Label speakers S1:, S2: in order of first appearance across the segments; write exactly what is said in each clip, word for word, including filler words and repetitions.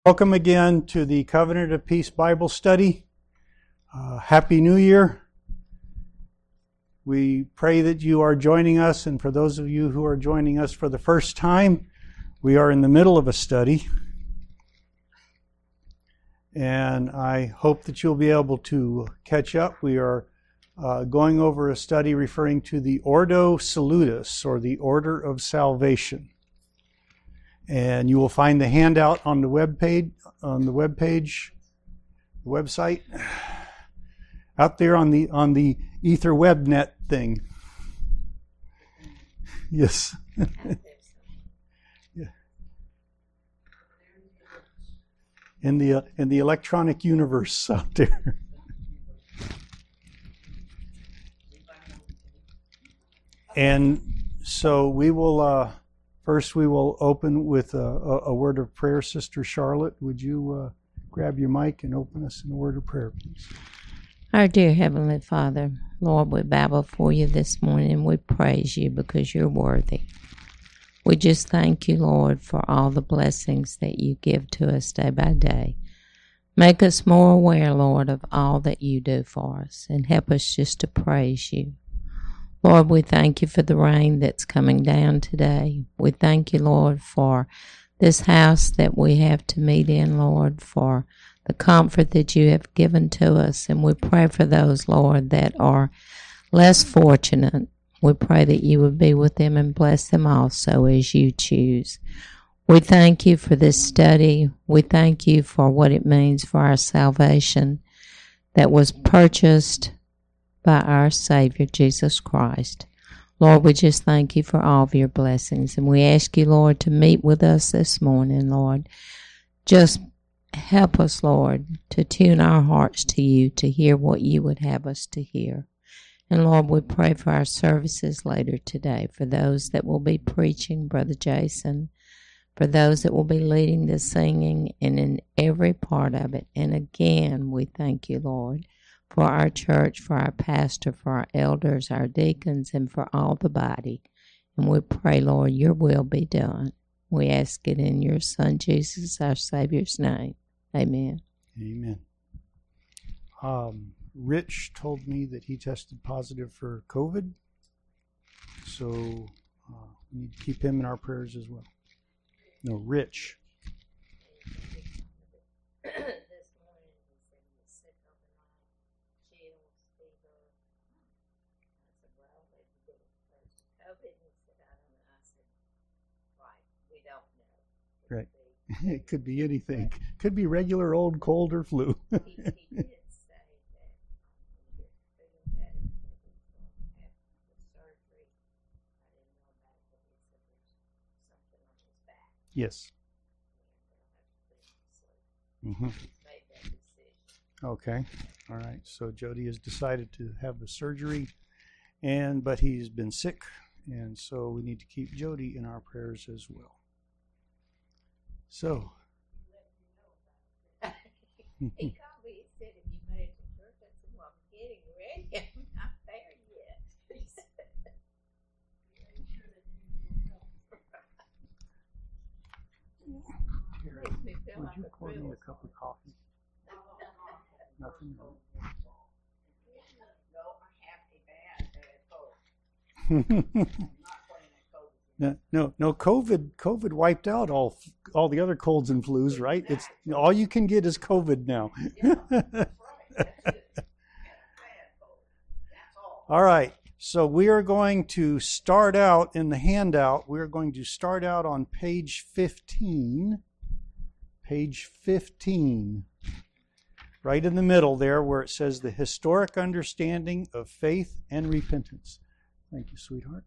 S1: Welcome again to the Covenant of Peace Bible Study. Uh, Happy New Year. We pray that you are joining us, and for those of you who are joining us for the first time, we are in the middle of a study. And I hope that you'll be able to catch up. We are uh, going over a study referring to the Ordo Salutis, or the Order of Salvation. And you will find the handout on the web page, on the web page, the website, out there on the on the Ether WebNet thing. Yes. Yeah. In the uh, in the electronic universe out there. And so we will. Uh, First, we will open with a, a, a word of prayer. Sister Charlotte, would you uh, grab your mic and open us in a word of prayer, please?
S2: Our dear Heavenly Father, Lord, we bow before you this morning and we praise you because you're worthy. We just thank you, Lord, for all the blessings that you give to us day by day. Make us more aware, Lord, of all that you do for us and help us just to praise you. Lord, we thank you for the rain that's coming down today. We thank you, Lord, for this house that we have to meet in, Lord, for the comfort that you have given to us. And we pray for those, Lord, that are less fortunate. We pray that you would be with them and bless them also as you choose. We thank you for this study. We thank you for what it means for our salvation that was purchased by our Savior, Jesus Christ. Lord, we just thank you for all of your blessings. And we ask you, Lord, to meet with us this morning, Lord. Just help us, Lord, to tune our hearts to you, to hear what you would have us to hear. And Lord, we pray for our services later today, for those that will be preaching, Brother Jason, for those that will be leading the singing, and in every part of it. And again, we thank you, Lord, for our church, for our pastor, for our elders, our deacons, and for all the body. And we pray, Lord, your will be done. We ask it in your Son, Jesus, our Savior's name. Amen.
S1: Amen. Um, Rich told me that he tested positive for COVID, so uh, we need to keep him in our prayers as well. No, Rich. Right. It could be anything. Could be regular old cold or flu. he, he did say that um, he was feeling better, that he was going to have the surgery. I didn't know about it, but he said there's something on his back. Yes. And they'll have to put him to sleep. Mm-hmm. He's made that decision. Okay. All right. So Jody has decided to have the surgery, and but he's been sick, and so we need to keep Jody in our prayers as well. So,
S2: he called me. He said, "If you made it to church," I said, "Well, I'm getting ready. I'm not there yet." He said,
S1: Terry,
S2: makes me feel
S1: would
S2: like
S1: you
S2: a
S1: pour me
S2: real
S1: a cup of coffee? Nothing.
S2: No, I have a bad, bad cold.
S1: No, no, no. COVID, COVID wiped out all all the other colds and flus, right? It's all you can get is COVID now. All right. So we are going to start out in the handout. We are going to start out on page fifteen. Page fifteen, right in the middle there, where it says the historic understanding of faith and repentance. Thank you, sweetheart.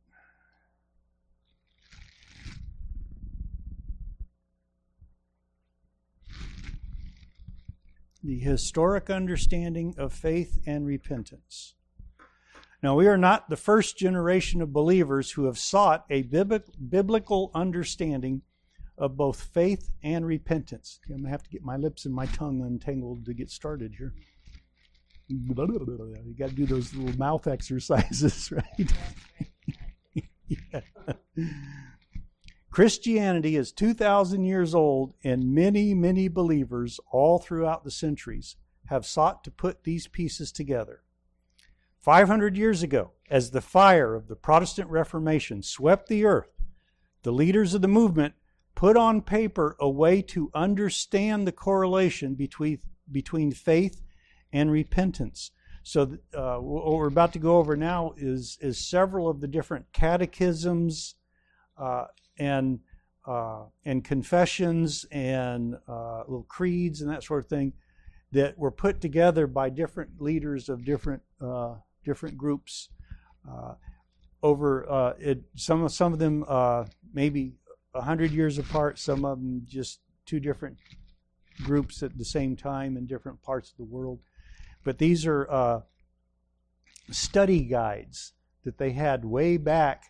S1: The historic understanding of faith and repentance. Now, we are not the first generation of believers who have sought a biblical understanding of both faith and repentance. Okay, I'm going to have to get my lips and my tongue untangled to get started here. You got to do those little mouth exercises, right? Yeah. Christianity is two thousand years old, and many, many believers all throughout the centuries have sought to put these pieces together. five hundred years ago, as the fire of the Protestant Reformation swept the earth, the leaders of the movement put on paper a way to understand the correlation between, between faith and repentance. So uh, what we're about to go over now is, is several of the different catechisms uh, and uh, and confessions and uh, little creeds and that sort of thing that were put together by different leaders of different uh, different groups. Uh, over uh, it, some of some of them uh, maybe a hundred years apart. Some of them just two different groups at the same time in different parts of the world. But these are uh, study guides that they had way back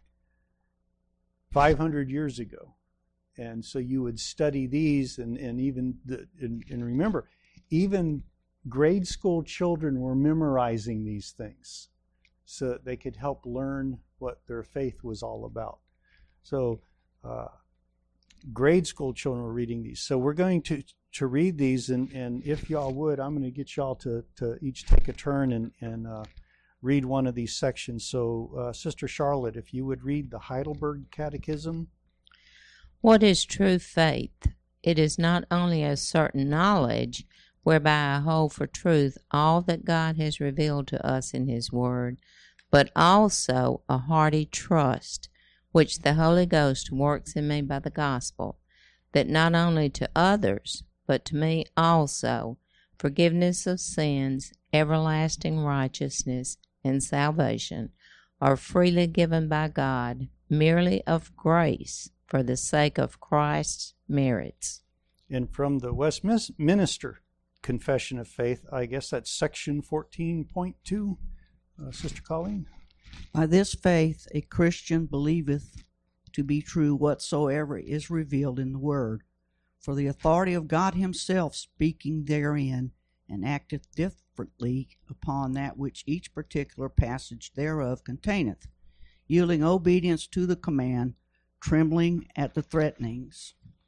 S1: five hundred years ago. And so you would study these, and, and even, the, and, and remember, even grade school children were memorizing these things so that they could help learn what their faith was all about. So uh, grade school children were reading these. So we're going to to read these, and, and if y'all would, I'm going to get y'all to, to each take a turn and, and uh, read one of these sections. So uh, Sister Charlotte, if you would read the Heidelberg Catechism.
S2: What is true faith? It is not only a certain knowledge whereby I hold for truth all that God has revealed to us in His Word, but also a hearty trust, which the Holy Ghost works in me by the gospel, that not only to others, but to me also, forgiveness of sins, everlasting righteousness, and salvation are freely given by God, merely of grace, for the sake of Christ's merits.
S1: And from the Westminster Confession of Faith, I guess that's section fourteen point two, uh, Sister Colleen.
S3: By this faith a Christian believeth to be true whatsoever is revealed in the Word, for the authority of God Himself speaking therein, and acteth differently upon that which each particular passage thereof containeth, yielding obedience to the command, trembling at the threatenings,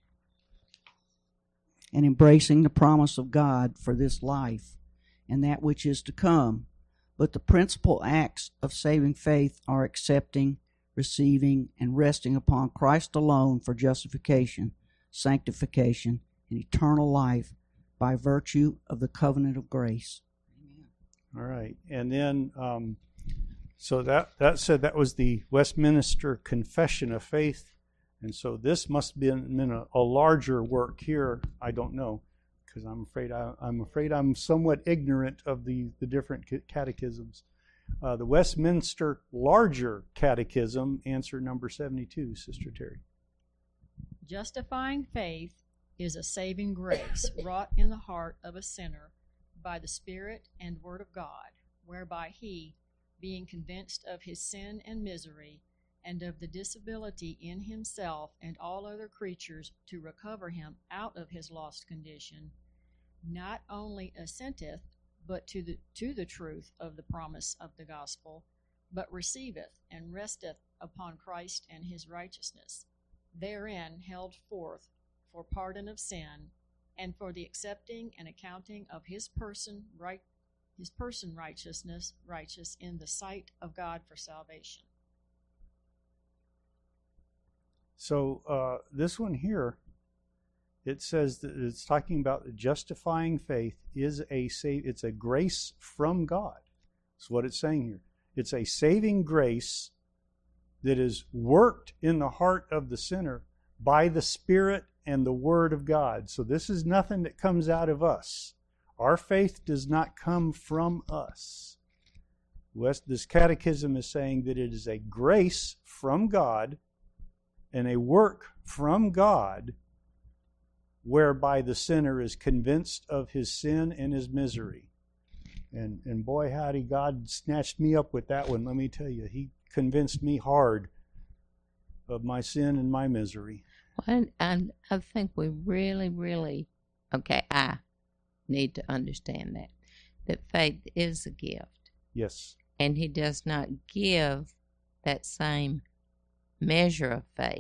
S3: and embracing the promise of God for this life and that which is to come. But the principal acts of saving faith are accepting, receiving, and resting upon Christ alone for justification, sanctification, and eternal life by virtue of the covenant of grace.
S1: Amen. All right. And then, um, so that, that said, that was the Westminster Confession of Faith. And so this must have been, been a, a larger work here. I don't know, because I'm afraid I, I'm afraid I'm somewhat ignorant of the, the different catechisms. Uh, the Westminster Larger Catechism, answer number seventy-two, Sister Terry.
S4: Justifying faith is a saving grace wrought in the heart of a sinner by the Spirit and Word of God, whereby he, being convinced of his sin and misery, and of the disability in himself and all other creatures to recover him out of his lost condition, not only assenteth but to the to the truth of the promise of the gospel, but receiveth and resteth upon Christ and his righteousness, therein held forth for pardon of sin, and for the accepting and accounting of his person right his person righteousness righteous in the sight of God for salvation.
S1: So uh, this one here, it says that it's talking about justifying faith is a save. It's a grace from God. That's what it's saying here. It's a saving grace that is worked in the heart of the sinner by the Spirit and the Word of God. So this is nothing that comes out of us. Our faith does not come from us. This catechism is saying that it is a grace from God and a work from God whereby the sinner is convinced of his sin and his misery. And and boy, howdy, God snatched me up with that one. Let me tell you, He convinced me hard of my sin and my misery.
S2: And, and I think we really, really, okay, I need to understand that, that faith is a gift.
S1: Yes.
S2: And He does not give that same measure of faith.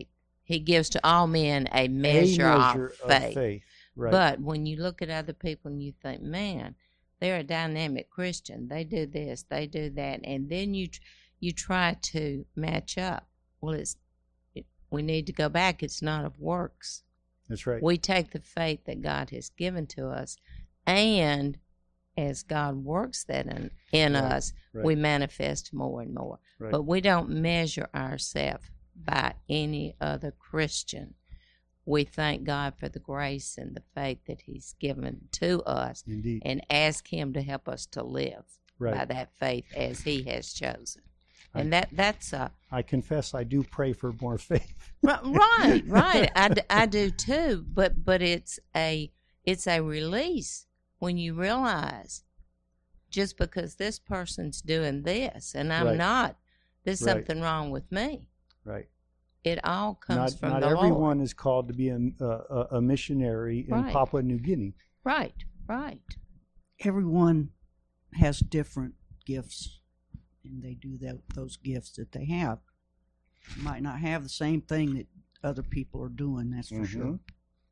S2: He gives to all men a measure,
S1: a measure
S2: of faith.
S1: Of faith. Right.
S2: But when you look at other people and you think, man, they're a dynamic Christian. They do this, they do that, and then you you try to match up. Well, it's it, we need to go back. It's not of works.
S1: That's right.
S2: We take the faith that God has given to us, and as God works that in, in
S1: Right,
S2: us,
S1: right.
S2: we manifest more and more.
S1: Right.
S2: But we don't measure ourselves by any other Christian. We thank God for the grace and the faith that He's given to us,
S1: Indeed.
S2: and ask Him to help us to live
S1: Right.
S2: by that faith as He has chosen.
S1: I-
S2: And that that's a
S1: I confess I do pray for more faith.
S2: right, right. I, d- I do too. But but it's a it's a release when you realize just because this person's doing this and I'm
S1: Right.
S2: not, there's
S1: Right.
S2: something wrong with me.
S1: Right.
S2: It all comes
S1: Not,
S2: from
S1: not
S2: the
S1: everyone
S2: Lord.
S1: is called to be a, a, a missionary in
S2: Right.
S1: Papua New Guinea.
S2: Right, right.
S3: Everyone has different gifts, and they do that, those gifts that they have. Might not have the same thing that other people are doing, that's for sure.
S1: Mhm.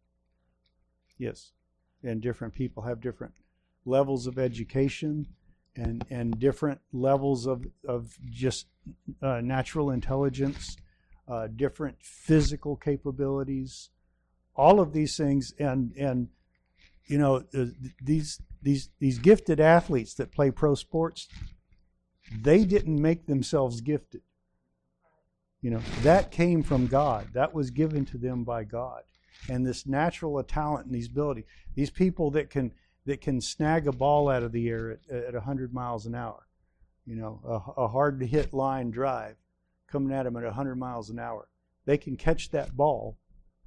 S1: Yes. And different people have different levels of education and, and different levels of, of just uh, natural intelligence, uh, different physical capabilities, all of these things. And, and you know, uh, these, these, these gifted athletes that play pro sports, they didn't make themselves gifted. You know, that came from God. That was given to them by God. And this natural talent and these ability, these people that can that can snag a ball out of the air at, at one hundred miles an hour, you know, a, a hard to hit line drive coming at them at one hundred miles an hour. They can catch that ball.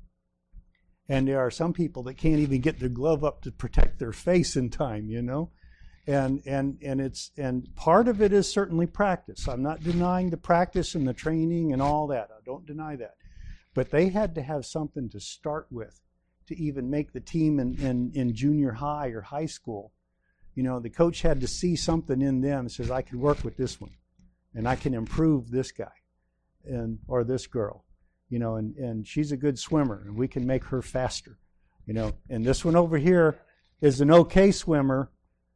S1: And there are some people that can't even get their glove up to protect their face in time, you know. And and and it's and part of it is certainly practice. I'm not denying the practice and the training and all that. I don't deny that. But they had to have something to start with to even make the team in, in, in junior high or high school. You know, the coach had to see something in them and says, I can work with this one and I can improve this guy and or this girl. You know, and, and she's a good swimmer and we can make her faster. You know, and this one over here is an okay swimmer,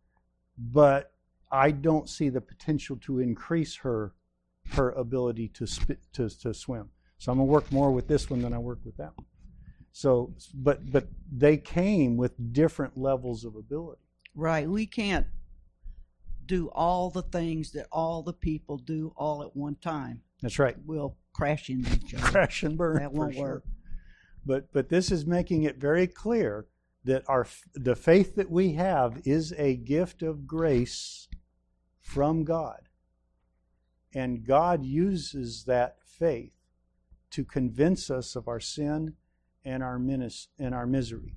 S1: but I don't see the potential to increase her her ability to sp- to to swim. So I'm gonna work more with this one than I work with that one. So, but but they came with different levels of ability.
S3: Right. We can't do all the things that all the people do all at one time.
S1: That's right.
S3: We'll crash into each other.
S1: Crash and burn.
S3: That won't
S1: for sure.
S3: work.
S1: But but this is making it very clear that our the faith that we have is a gift of grace from God, and God uses that faith to convince us of our sin and our minis- and our misery.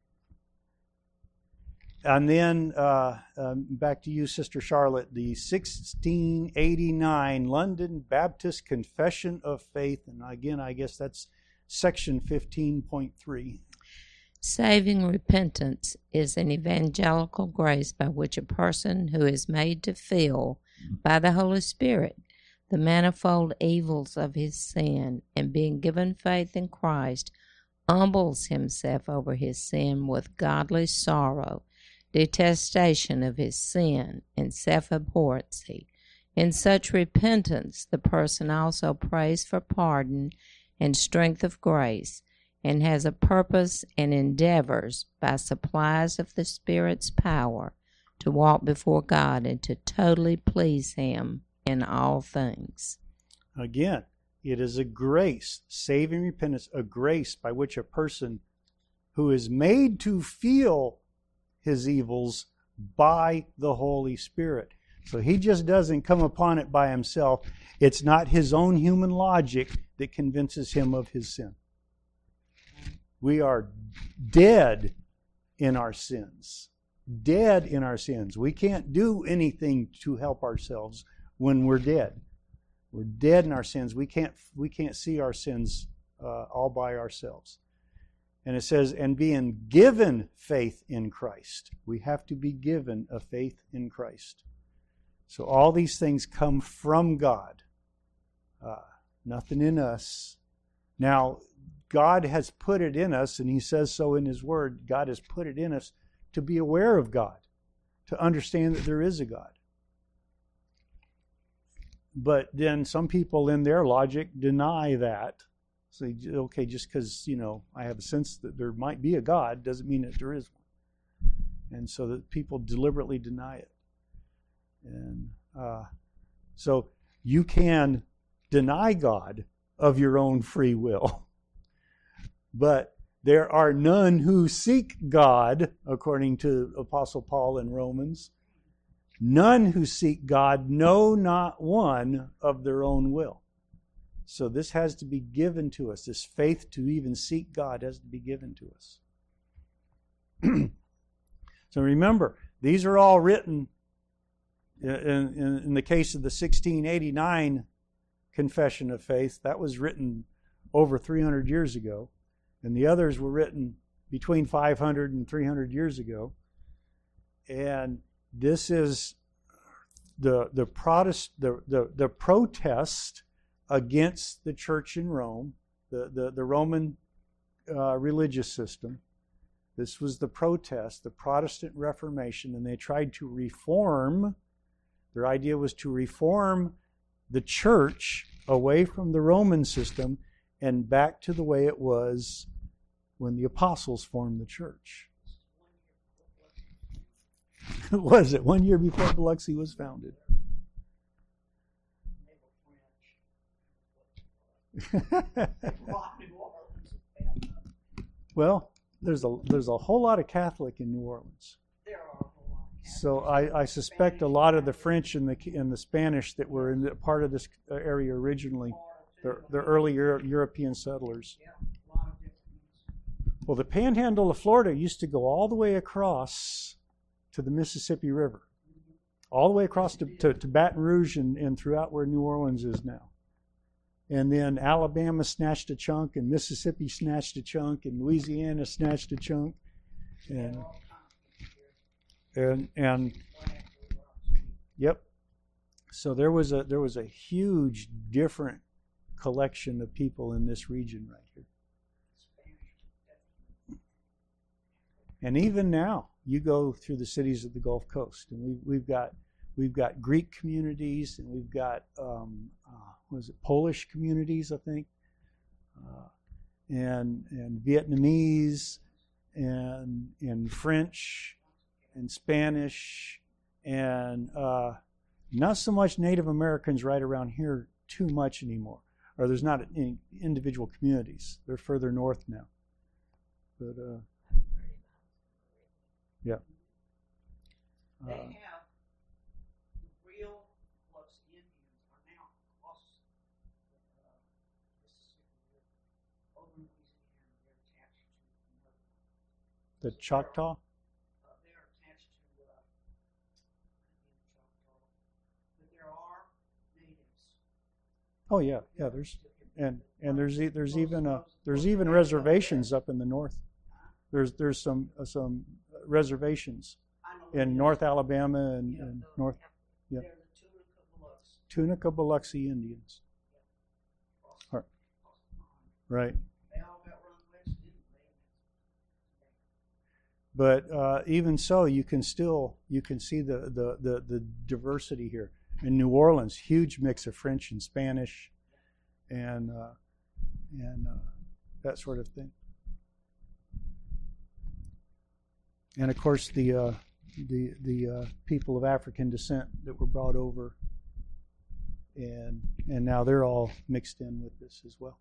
S1: And then uh, um, back to you, Sister Charlotte, the sixteen eighty-nine London Baptist Confession of Faith, and again, I guess that's section fifteen point three.
S2: Saving repentance is an evangelical grace by which a person who is made to feel by the Holy Spirit the manifold evils of his sin, and being given faith in Christ, humbles himself over his sin with godly sorrow, detestation of his sin, and self-abhorrency. In such repentance, the person also prays for pardon and strength of grace, and has a purpose and endeavors by supplies of the Spirit's power to walk before God and to totally please Him in all things.
S1: Again, it is a grace, saving repentance, a grace by which a person who is made to feel his evils by the Holy Spirit. So he just doesn't come upon it by himself. It's not his own human logic that convinces him of his sin. We are dead in our sins. Dead in our sins. We can't do anything to help ourselves when we're dead. We're dead in our sins. We can't we can't see our sins uh, all by ourselves. And it says, and being given faith in Christ. We have to be given a faith in Christ. So all these things come from God. Uh, nothing in us. Now, God has put it in us, and He says so in His Word, God has put it in us to be aware of God, to understand that there is a God. But then some people in their logic deny that. Say, okay, just because, you know, I have a sense that there might be a God doesn't mean that there is one. And so that people deliberately deny it. And uh, so you can deny God of your own free will. But there are none who seek God, according to Apostle Paul in Romans. None who seek God, no, not one of their own will. So this has to be given to us. This faith to even seek God has to be given to us. So remember, these are all written in, in, in the case of the sixteen eighty-nine Confession of Faith. That was written over three hundred years ago. And the others were written between five hundred and three hundred years ago. And this is the the protest the, the, the protest against the church in Rome, the, the, the Roman uh, religious system. This was the protest, the Protestant Reformation, and they tried to reform. Their idea was to reform the church away from the Roman system and back to the way it was when the apostles formed the church. Was it one year before Biloxi was founded? Well, there's a there's a whole lot of Catholic in New Orleans. So I, I suspect a lot of the French and the and the Spanish that were in the, part of this area originally, the, the early Euro, European settlers. Well, the Panhandle of Florida used to go all the way across to the Mississippi River, all the way across to, to, to Baton Rouge and, and throughout where New Orleans is now. And then Alabama snatched a chunk, and Mississippi snatched a chunk, and Louisiana snatched a chunk, and and and yep. So there was a there was a huge different collection of people in this region right here. And even now, you go through the cities of the Gulf Coast, and we've we've got we've got Greek communities, and we've got um, uh, what is it, Polish communities, I think, uh, and and Vietnamese, and and French, and Spanish, and uh, not so much Native Americans right around here too much anymore. Or there's not any individual communities. They're further north now. But uh, yeah.
S3: They
S1: Uh,
S3: have the real Biloxi Indians are now across the uh, Mississippi River over in Louisiana. They're attached to another one.
S1: the Choctaw.
S3: Uh, they are attached to uh, Indian Choctaw, but there are natives.
S1: Oh yeah, yeah. There's and and there's e- there's even a there's even reservations up in the north. There's there's some uh, some reservations
S3: I know
S1: in
S3: they-
S1: North Alabama and,
S3: yeah,
S1: and
S3: the-
S1: North yeah.
S3: They're the Tunica Biloxi.
S1: Tunica Biloxi Indians.
S3: Across,
S1: Right.
S3: across the pond.
S1: Right.
S3: They all got run west, didn't they?
S1: But uh, even so, you can still you can see the, the, the, the diversity here. In New Orleans, huge mix of French and Spanish, and uh, and uh, that sort of thing. And of course, the uh, the the uh, people of African descent that were brought over, and and now they're all mixed in with this as well.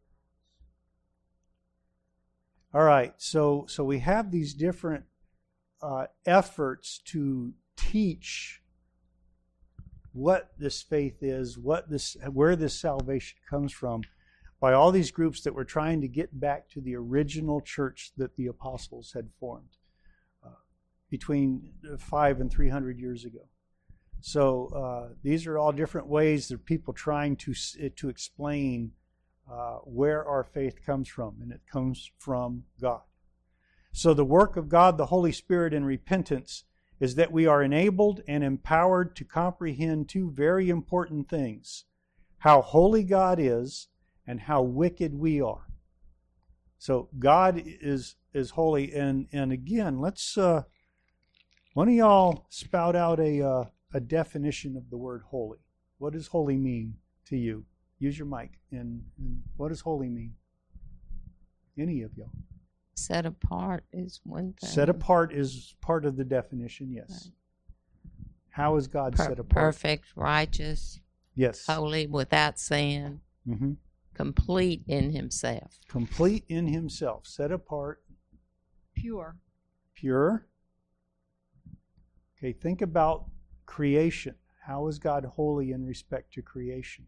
S1: All right, so so we have these different uh, efforts to teach what this faith is, what this, where this salvation comes from, by all these groups that were trying to get back to the original church that the apostles had formed uh, between five and three hundred years ago. So uh, these are all different ways that people trying to to explain Uh, where our faith comes from, and it comes from God. So the work of God, the Holy Spirit in repentance, is that we are enabled and empowered to comprehend two very important things: how holy God is and how wicked we are. So God is is holy, and and again, let's uh, one of y'all spout out a uh, a definition of the word holy. What does holy mean to you? Use your mic. And, and what does holy mean? Any of y'all?
S2: Set apart is one thing.
S1: Set apart is part of the definition. Yes.
S2: Right.
S1: How is God
S2: Per-
S1: set apart?
S2: Perfect, righteous,
S1: Yes.
S2: holy, without sin,
S1: Mm-hmm.
S2: complete in himself.
S1: Complete in himself, set apart,
S4: Pure.
S1: pure. Okay, think about creation. How is God holy in respect to creation?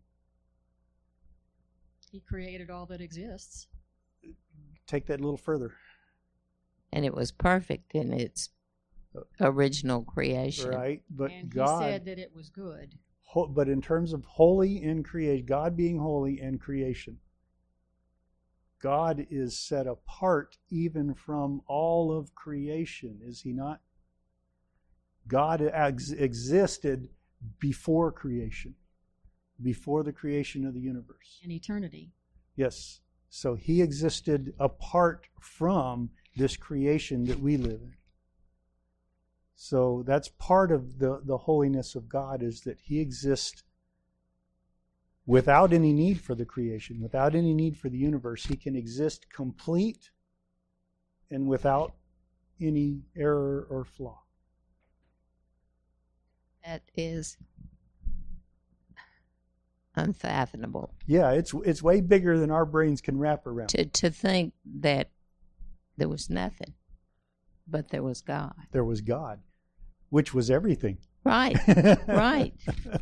S4: He created all that exists.
S1: Take that a little further.
S2: And it was perfect in its original creation.
S1: Right? But
S4: and
S1: God,
S4: he said that it was good.
S1: ho- but in terms of holy in creation, God being holy in creation, God is set apart even from all of creation, is he not? God ex- existed before creation, before the creation of the universe.
S4: In eternity.
S1: Yes. So he existed apart from this creation that we live in. So that's part of the, the holiness of God, is that he exists without any need for the creation, without any need for the universe. He can exist complete and without any error or flaw.
S2: That is unfathomable.
S1: Yeah, it's it's way bigger than our brains can wrap around.
S2: To to think that there was nothing, but there was God.
S1: There was God, which was everything.
S2: Right, right.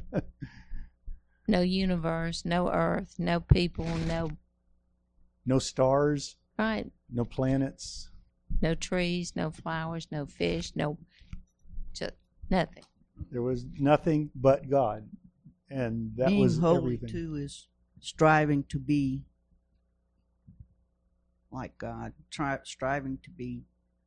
S2: No universe, no earth, no people, no
S1: No stars,
S2: right,
S1: no planets.
S2: no trees, no flowers, no fish, no just nothing.
S1: There was nothing but God. And that
S3: Being
S1: was
S3: holy,
S1: everything.
S3: too, is striving to be like God, try, striving to be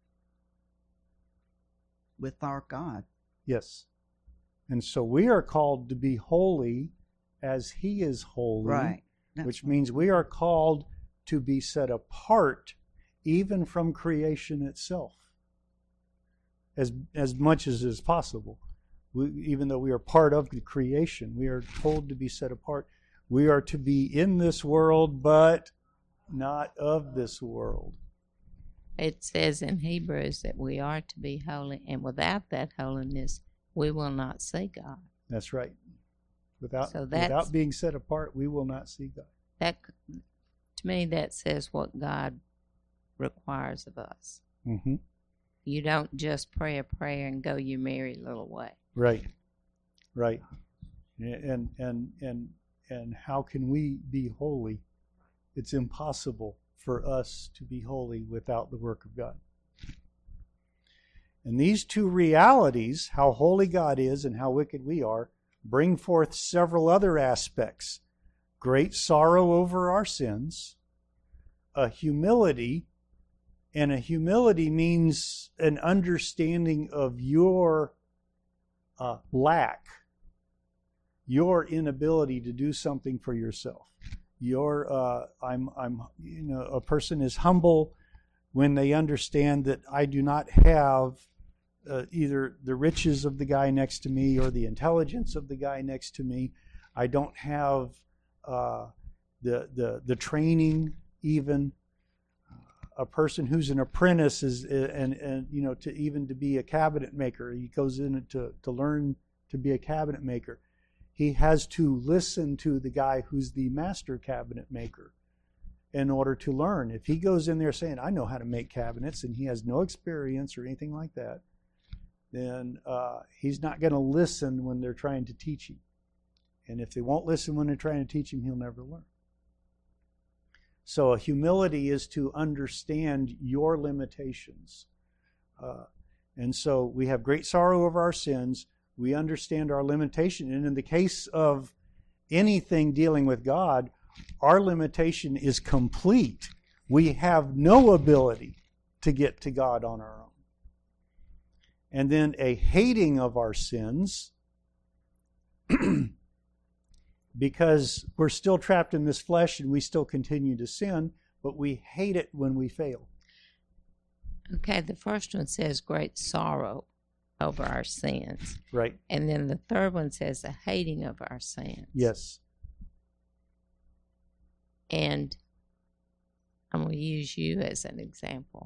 S3: with our God.
S1: Yes. And so we are called to be holy as he is holy.
S3: Right. That's
S1: Which
S3: right.
S1: means we are called to be set apart even from creation itself, as as much as is possible. We, even though we are part of the creation, we are told to be set apart. We are to be in this world, but not of this world.
S2: It says in Hebrews that we are to be holy, and without that holiness, we will not see God.
S1: That's right. Without
S2: So that's-
S1: without being set apart, we will not see God.
S2: That, to me, that says what God requires of us.
S1: Mm-hmm.
S2: You don't just pray a prayer and go your merry little way.
S1: Right, right. And and and and how can we be holy? It's impossible for us to be holy without the work of God. And these two realities, how holy God is and how wicked we are, bring forth several other aspects. Great sorrow over our sins, a humility, and a humility means an understanding of your uh, lack, your inability to do something for yourself. Your, uh, I'm, I'm, you know, a person is humble when they understand that I do not have uh, either the riches of the guy next to me or the intelligence of the guy next to me. I don't have uh, the the the training even. A person who's an apprentice is, and and you know, to even to be a cabinet maker, he goes in to to learn to be a cabinet maker. He has to listen to the guy who's the master cabinet maker in order to learn. If he goes in there saying, I know how to make cabinets, and he has no experience or anything like that, then uh, he's not going to listen when they're trying to teach him. And if they won't listen when they're trying to teach him, he'll never learn. So humility is to understand your limitations. Uh, and so we have great sorrow over our sins. We understand our limitation. And in the case of anything dealing with God, our limitation is complete. We have no ability to get to God on our own. And then a hating of our sins because we're still trapped in this flesh and we still continue to sin, but we hate it when we fail.
S2: Okay, the first one says great sorrow over our sins.
S1: Right.
S2: And then the third one says a hating of our sins.
S1: Yes.
S2: And I'm going to use you as an example.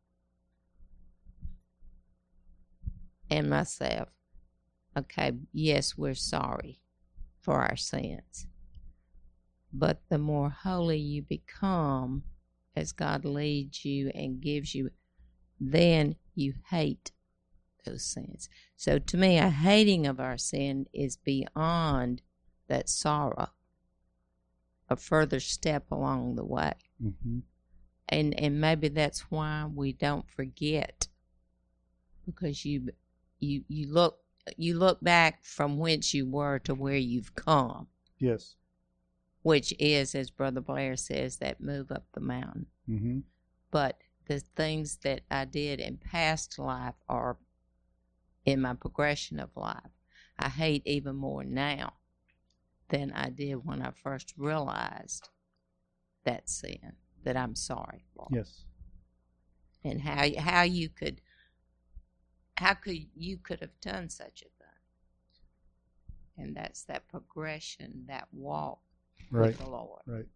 S2: And myself. Okay, yes, we're sorry for our sins. But the more holy you become as God leads you and gives you, then you hate those sins. So to me, a hating of our sin is beyond that sorrow, a further step along the way.
S1: Mm-hmm.
S2: And and maybe that's why we don't forget, because you you you look you look back from whence you were to where you've come.
S1: Yes.
S2: Which is, as Brother Blair says, that move up the mountain.
S1: Mm-hmm.
S2: But the things that I did in past life or in my progression of life, I hate even more now than I did when I first realized that sin, that I'm sorry for.
S1: Yes.
S2: And how how you could how could you could have done such a thing. And that's that progression, that walk
S1: Right.
S2: with the Lord.
S1: Right.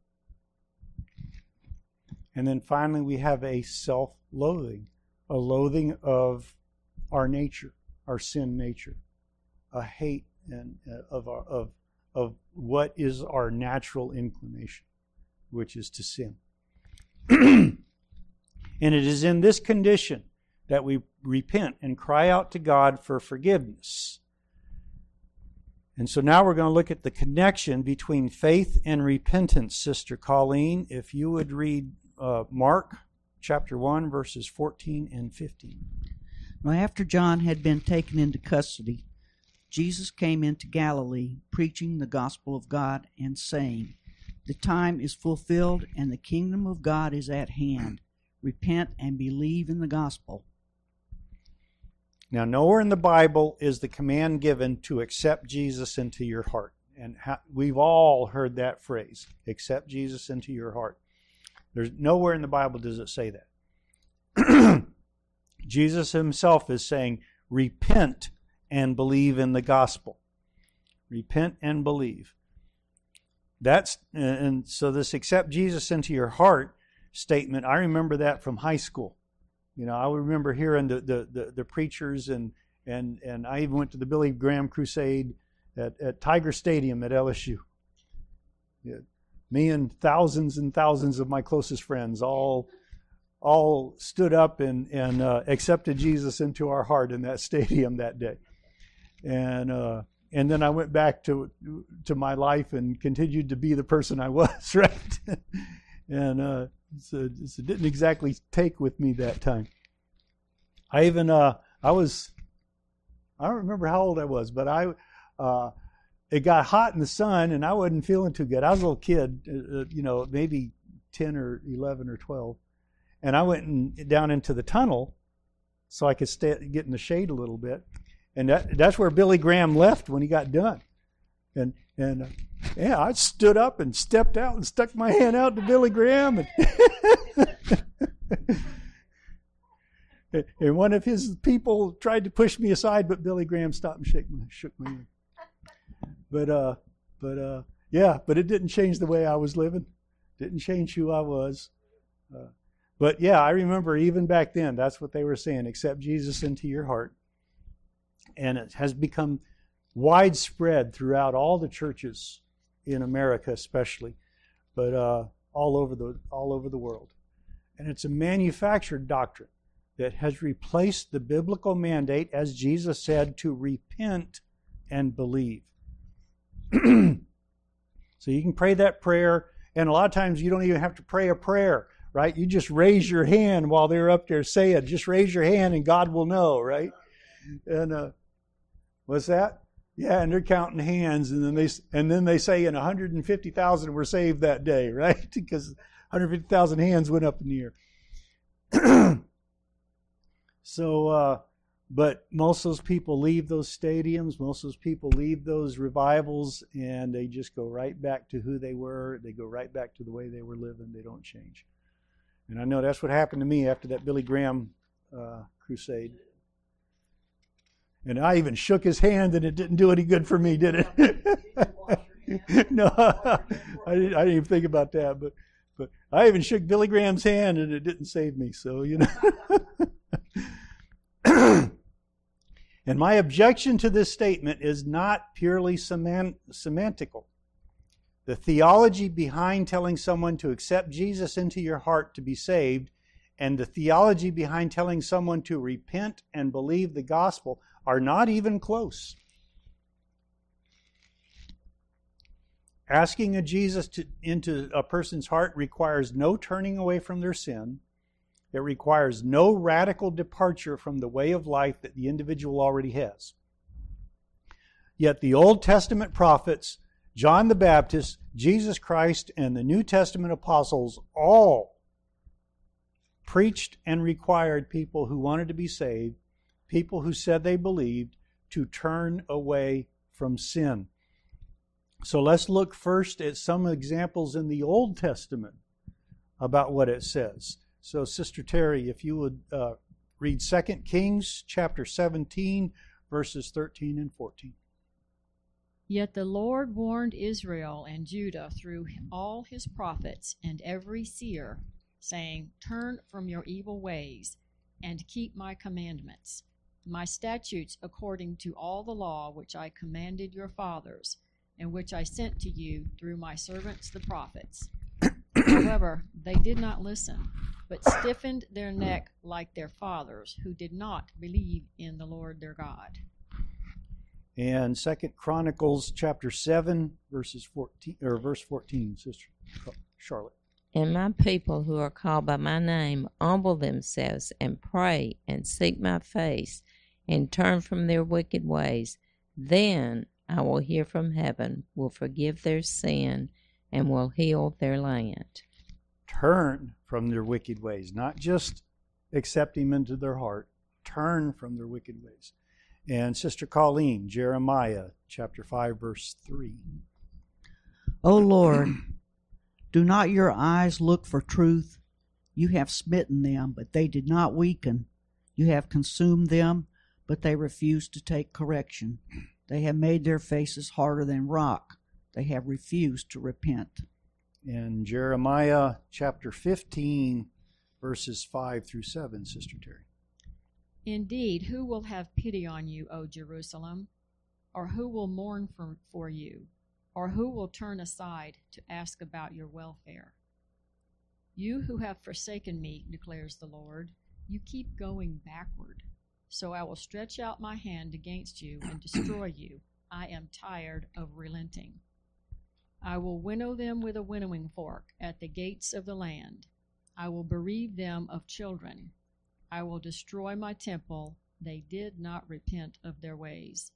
S1: And then finally we have a self-loathing, a loathing of our nature, our sin nature, a hate and uh, of our of of what is our natural inclination, which is to sin. And it is in this condition that we repent and cry out to God for forgiveness. And so now we're going to look at the connection between faith and repentance. Sister Colleen, if you would read uh, Mark chapter one, verses fourteen and fifteen.
S3: Now after John had been taken into custody, Jesus came into Galilee, preaching the gospel of God and saying, "The time is fulfilled and the kingdom of God is at hand. Repent and believe in the gospel."
S1: Now, nowhere in the Bible is the command given to accept Jesus into your heart. And ha- we've all heard that phrase, accept Jesus into your heart. There's nowhere in the Bible does it say that. Jesus himself is saying, repent and believe in the gospel. Repent and believe. That's and so this accept Jesus into your heart statement, I remember that from high school. You know, I remember hearing the, the, the, the preachers, and, and, and I even went to the Billy Graham crusade at, at Tiger Stadium at L S U. Yeah. Me and thousands and thousands of my closest friends all all stood up and, and uh, accepted Jesus into our heart in that stadium that day. And uh, and then I went back to to my life and continued to be the person I was, right? and uh, so, so it didn't exactly take with me that time. I even uh, I was I don't remember how old I was, but I uh, it got hot in the sun and I wasn't feeling too good. I was a little kid, uh, you know, maybe ten or eleven or twelve, and I went in, down into the tunnel so I could stay, get in the shade a little bit. And that, that's where Billy Graham left when he got done. And and uh, yeah, I stood up and stepped out and stuck my hand out to Billy Graham. And, and one of his people tried to push me aside, but Billy Graham stopped and shook my, shook my hand. But uh, but uh, yeah, but it didn't change the way I was living. Didn't change who I was. Uh, but yeah, I remember even back then, that's what they were saying: accept Jesus into your heart. And it has become widespread throughout all the churches in America, especially, but uh, all over the all over the world. And it's a manufactured doctrine that has replaced the biblical mandate, as Jesus said, to repent and believe. So you can pray that prayer, and a lot of times you don't even have to pray a prayer, right? You just raise your hand while they're up there saying, just raise your hand and God will know, right? And uh, what's that? Yeah, and they're counting hands, and then they and then they say, and one hundred fifty thousand were saved that day, right? Because one hundred fifty thousand hands went up in the air. So uh, But most of those people leave those stadiums, most of those people leave those revivals, and they just go right back to who they were. They go right back to the way they were living. They don't change. And I know that's what happened to me after that Billy Graham uh, crusade. And I even shook his hand, and it didn't do any good for me, did it? No, I didn't, I didn't even think about that. But, but I even shook Billy Graham's hand, and it didn't save me. So, you know. And my objection to this statement is not purely semant- semantical. The theology behind telling someone to accept Jesus into your heart to be saved, and the theology behind telling someone to repent and believe the gospel are not even close. Asking a Jesus to, into a person's heart requires no turning away from their sin. It requires no radical departure from the way of life that the individual already has. Yet the Old Testament prophets, John the Baptist, Jesus Christ, and the New Testament apostles all preached and required people who wanted to be saved, people who said they believed, to turn away from sin. So let's look first at some examples in the Old Testament about what it says. So, Sister Terry, if you would uh, read Second Kings chapter seventeen, verses thirteen and fourteen.
S4: Yet the Lord warned Israel and Judah through all his prophets and every seer, saying, Turn from your evil ways, and keep my commandments, my statutes according to all the law which I commanded your fathers, and which I sent to you through my servants the prophets. However, they did not listen, but stiffened their neck like their fathers, who did not believe in the Lord their God.
S1: And Second Chronicles chapter seven, verses fourteen or verse fourteen, Sister Charlotte.
S2: And my people who are called by my name humble themselves and pray and seek my face and turn from their wicked ways, then I will hear from heaven, will forgive their sin, and will heal their land.
S1: Turn from their wicked ways, not just accept him into their heart. Turn from their wicked ways. And Sister Colleen, Jeremiah chapter five, verse three.
S3: O Lord, do not your eyes look for truth? You have smitten them, but they did not weaken. You have consumed them, but they refused to take correction. They have made their faces harder than rock. They have refused to repent.
S1: And Jeremiah chapter fifteen, verses five through seven, Sister Terry.
S4: Indeed, who will have pity on you, O Jerusalem? Or who will mourn for, for you? Or who will turn aside to ask about your welfare? You who have forsaken me, declares the Lord, you keep going backward. So I will stretch out my hand against you and destroy you. I am tired of relenting. I will winnow them with a winnowing fork at the gates of the land. I will bereave them of children. I will destroy my temple. They did not repent of their ways.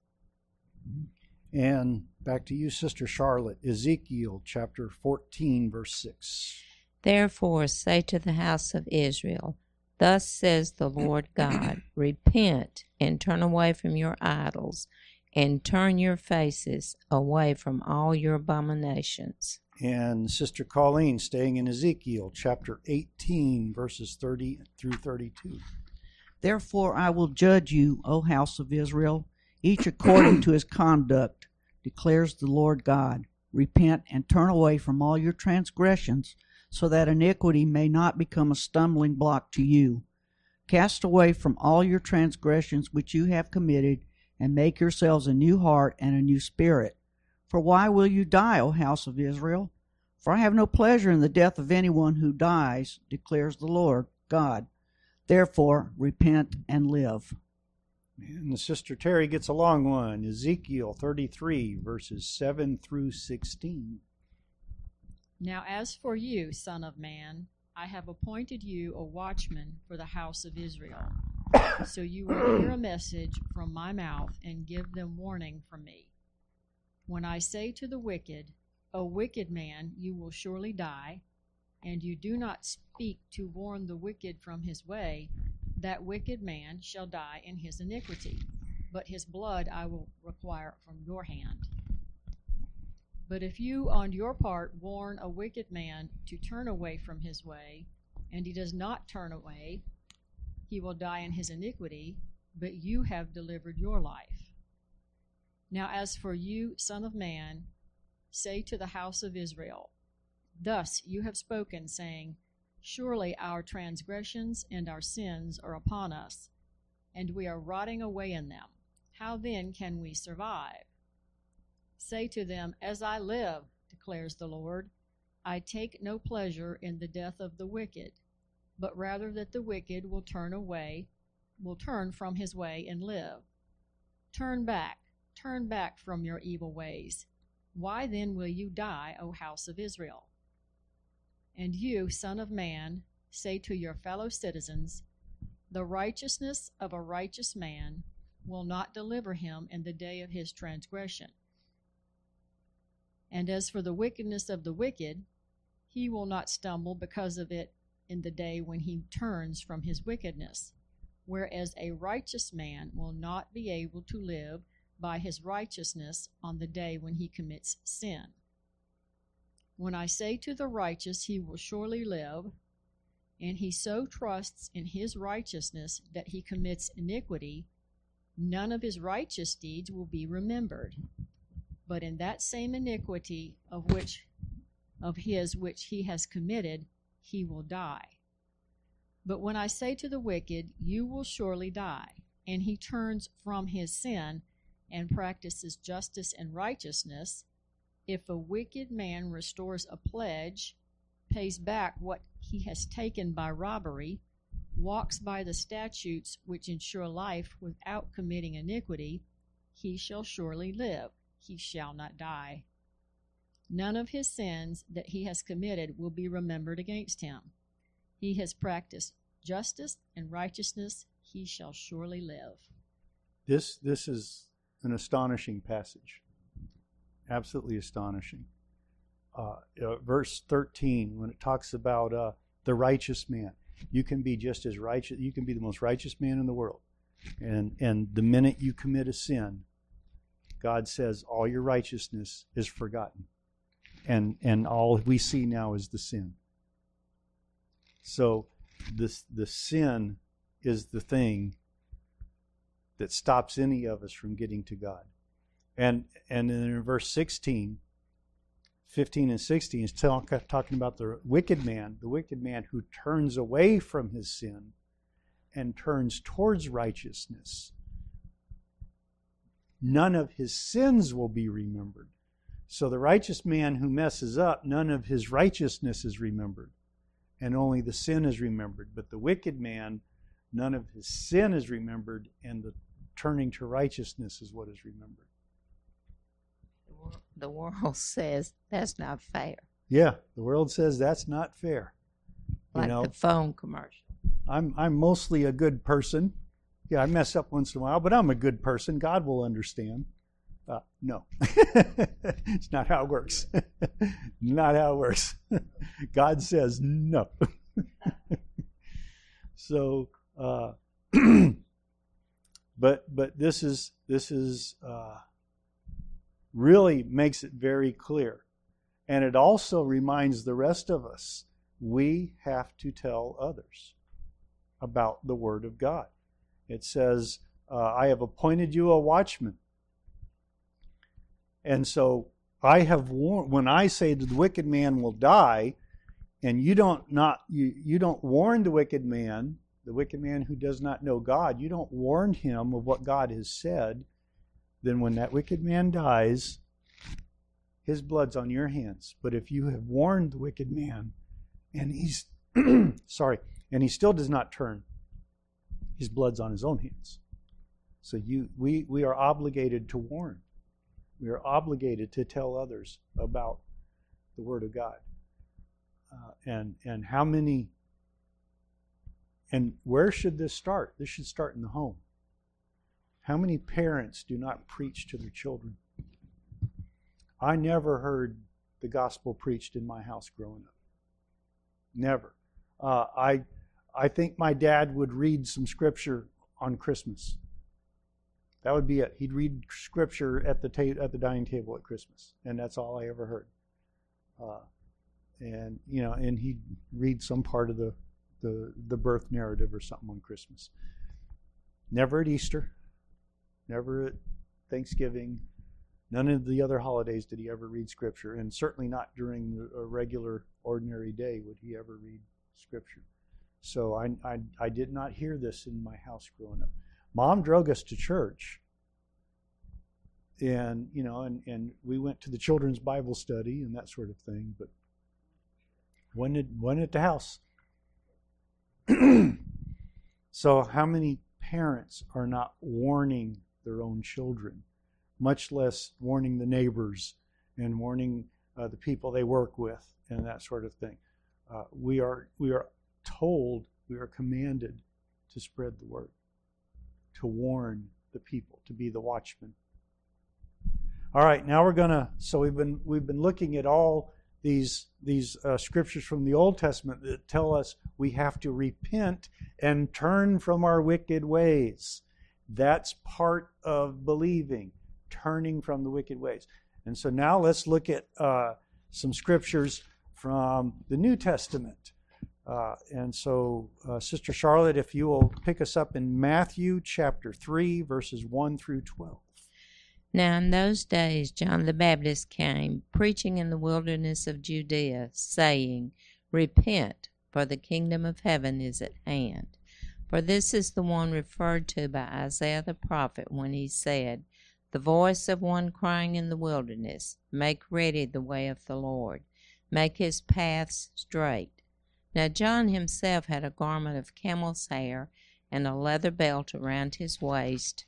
S1: And back to you, Sister Charlotte, Ezekiel chapter fourteen, verse six.
S2: Therefore say to the house of Israel, Thus says the Lord God, Repent and turn away from your idols, and turn your faces away from all your abominations.
S1: And Sister Colleen, staying in Ezekiel chapter eighteen, verses thirty through thirty-two.
S3: Therefore I will judge you, O house of Israel, each according to his conduct, declares the Lord God. Repent and turn away from all your transgressions, so that iniquity may not become a stumbling block to you. Cast away from all your transgressions which you have committed, and make yourselves a new heart and a new spirit. For why will you die, O house of Israel? For I have no pleasure in the death of anyone who dies, declares the Lord God. Therefore, repent and live.
S1: And the Sister Terry gets a long one, Ezekiel thirty-three, verses seven through sixteen.
S4: Now as for you, son of man, I have appointed you a watchman for the house of Israel. So you will hear a message from my mouth and give them warning from me. When I say to the wicked, O wicked man, you will surely die, and you do not speak to warn the wicked from his way, that wicked man shall die in his iniquity, but his blood I will require from your hand. But if you on your part warn a wicked man to turn away from his way, and he does not turn away, he will die in his iniquity, but you have delivered your life. Now as for you, Son of Man, say to the house of Israel, thus you have spoken, saying, surely our transgressions and our sins are upon us, and we are rotting away in them. How then can we survive? Say to them, as I live, declares the Lord, I take no pleasure in the death of the wicked, but rather that the wicked will turn away, will turn from his way and live. Turn back, turn back from your evil ways. Why then will you die, O house of Israel? And you, Son of Man, say to your fellow citizens, the righteousness of a righteous man will not deliver him in the day of his transgression. And as for the wickedness of the wicked, he will not stumble because of it in the day when he turns from his wickedness, whereas a righteous man will not be able to live by his righteousness on the day when he commits sin. When I say to the righteous, he will surely live, and he so trusts in his righteousness that he commits iniquity, none of his righteous deeds will be remembered. But in that same iniquity of which of his which he has committed, he will die. But when I say to the wicked, you will surely die, and he turns from his sin and practices justice and righteousness, if a wicked man restores a pledge, pays back what he has taken by robbery, walks by the statutes which ensure life without committing iniquity, he shall surely live, he shall not die. None of his sins that he has committed will be remembered against him. He has practiced justice and righteousness, he shall surely live.
S1: This, this is an astonishing passage. Absolutely astonishing. Uh, uh, verse thirteen, when it talks about uh, the righteous man, you can be just as righteous, you can be the most righteous man in the world. And, and the minute you commit a sin, God says all your righteousness is forgotten. And, and all we see now is the sin. So this, the sin is the thing that stops any of us from getting to God. And and in verse sixteen, fifteen and sixteen, is talk, talking about the wicked man, the wicked man who turns away from his sin and turns towards righteousness. None of his sins will be remembered. So the righteous man who messes up, none of his righteousness is remembered, and only the sin is remembered. But the wicked man, none of his sin is remembered, and the turning to righteousness is what is remembered.
S2: The world says that's not fair.
S1: Yeah, the world says that's not fair.
S2: Like
S1: you know,
S2: the phone commercial.
S1: I'm I'm mostly a good person. Yeah, I mess up once in a while, but I'm a good person. God will understand. Uh, no, it's not how it works. Not how it works. God says no. So, uh, but but this is this is. Uh, really makes it very clear. And it also reminds the rest of us, we have to tell others about the Word of God. It says, uh, I have appointed you a watchman. And so I have warned, when I say that the wicked man will die, and you don't not you, you don't warn the wicked man, the wicked man who does not know God, you don't warn him of what God has said, then when that wicked man dies, his blood's on your hands. But if you have warned the wicked man, and he's sorry, and he still does not turn, his blood's on his own hands. So you we we are obligated to warn. We are obligated to tell others about the Word of God. Uh, and and how many and where should this start? This should start in the home. How many parents do not preach to their children? I never heard the gospel preached in my house growing up. Never. Uh, I I think my dad would read some scripture on Christmas. That would be it. He'd read scripture at the ta- at the dining table at Christmas, and that's all I ever heard. Uh, and you know, and he'd read some part of the, the the birth narrative or something on Christmas. Never at Easter, never at Thanksgiving, none of the other holidays did he ever read scripture, and certainly not during a regular, ordinary day would he ever read scripture. So I, I, I did not hear this in my house growing up. Mom drove us to church, and you know, and, and we went to the children's Bible study and that sort of thing, but wasn't at, wasn't at the house. So how many parents are not warning their own children, much less warning the neighbors and warning uh, the people they work with and that sort of thing? Uh, we are we are told, we are commanded to spread the word, to warn the people, to be the watchman. All right, now we're gonna. So we've been we've been looking at all these these uh, scriptures from the Old Testament that tell us we have to repent and turn from our wicked ways. That's part of believing, turning from the wicked ways. And so now let's look at uh, some scriptures from the New Testament. Uh, and so, uh, Sister Charlotte, if you will pick us up in Matthew chapter three, verses one through twelve.
S2: Now in those days John the Baptist came, preaching in the wilderness of Judea, saying, Repent, for the kingdom of heaven is at hand. For this is the one referred to by Isaiah the prophet when he said, The voice of one crying in the wilderness, Make ready the way of the Lord, make his paths straight. Now John himself had a garment of camel's hair and a leather belt around his waist,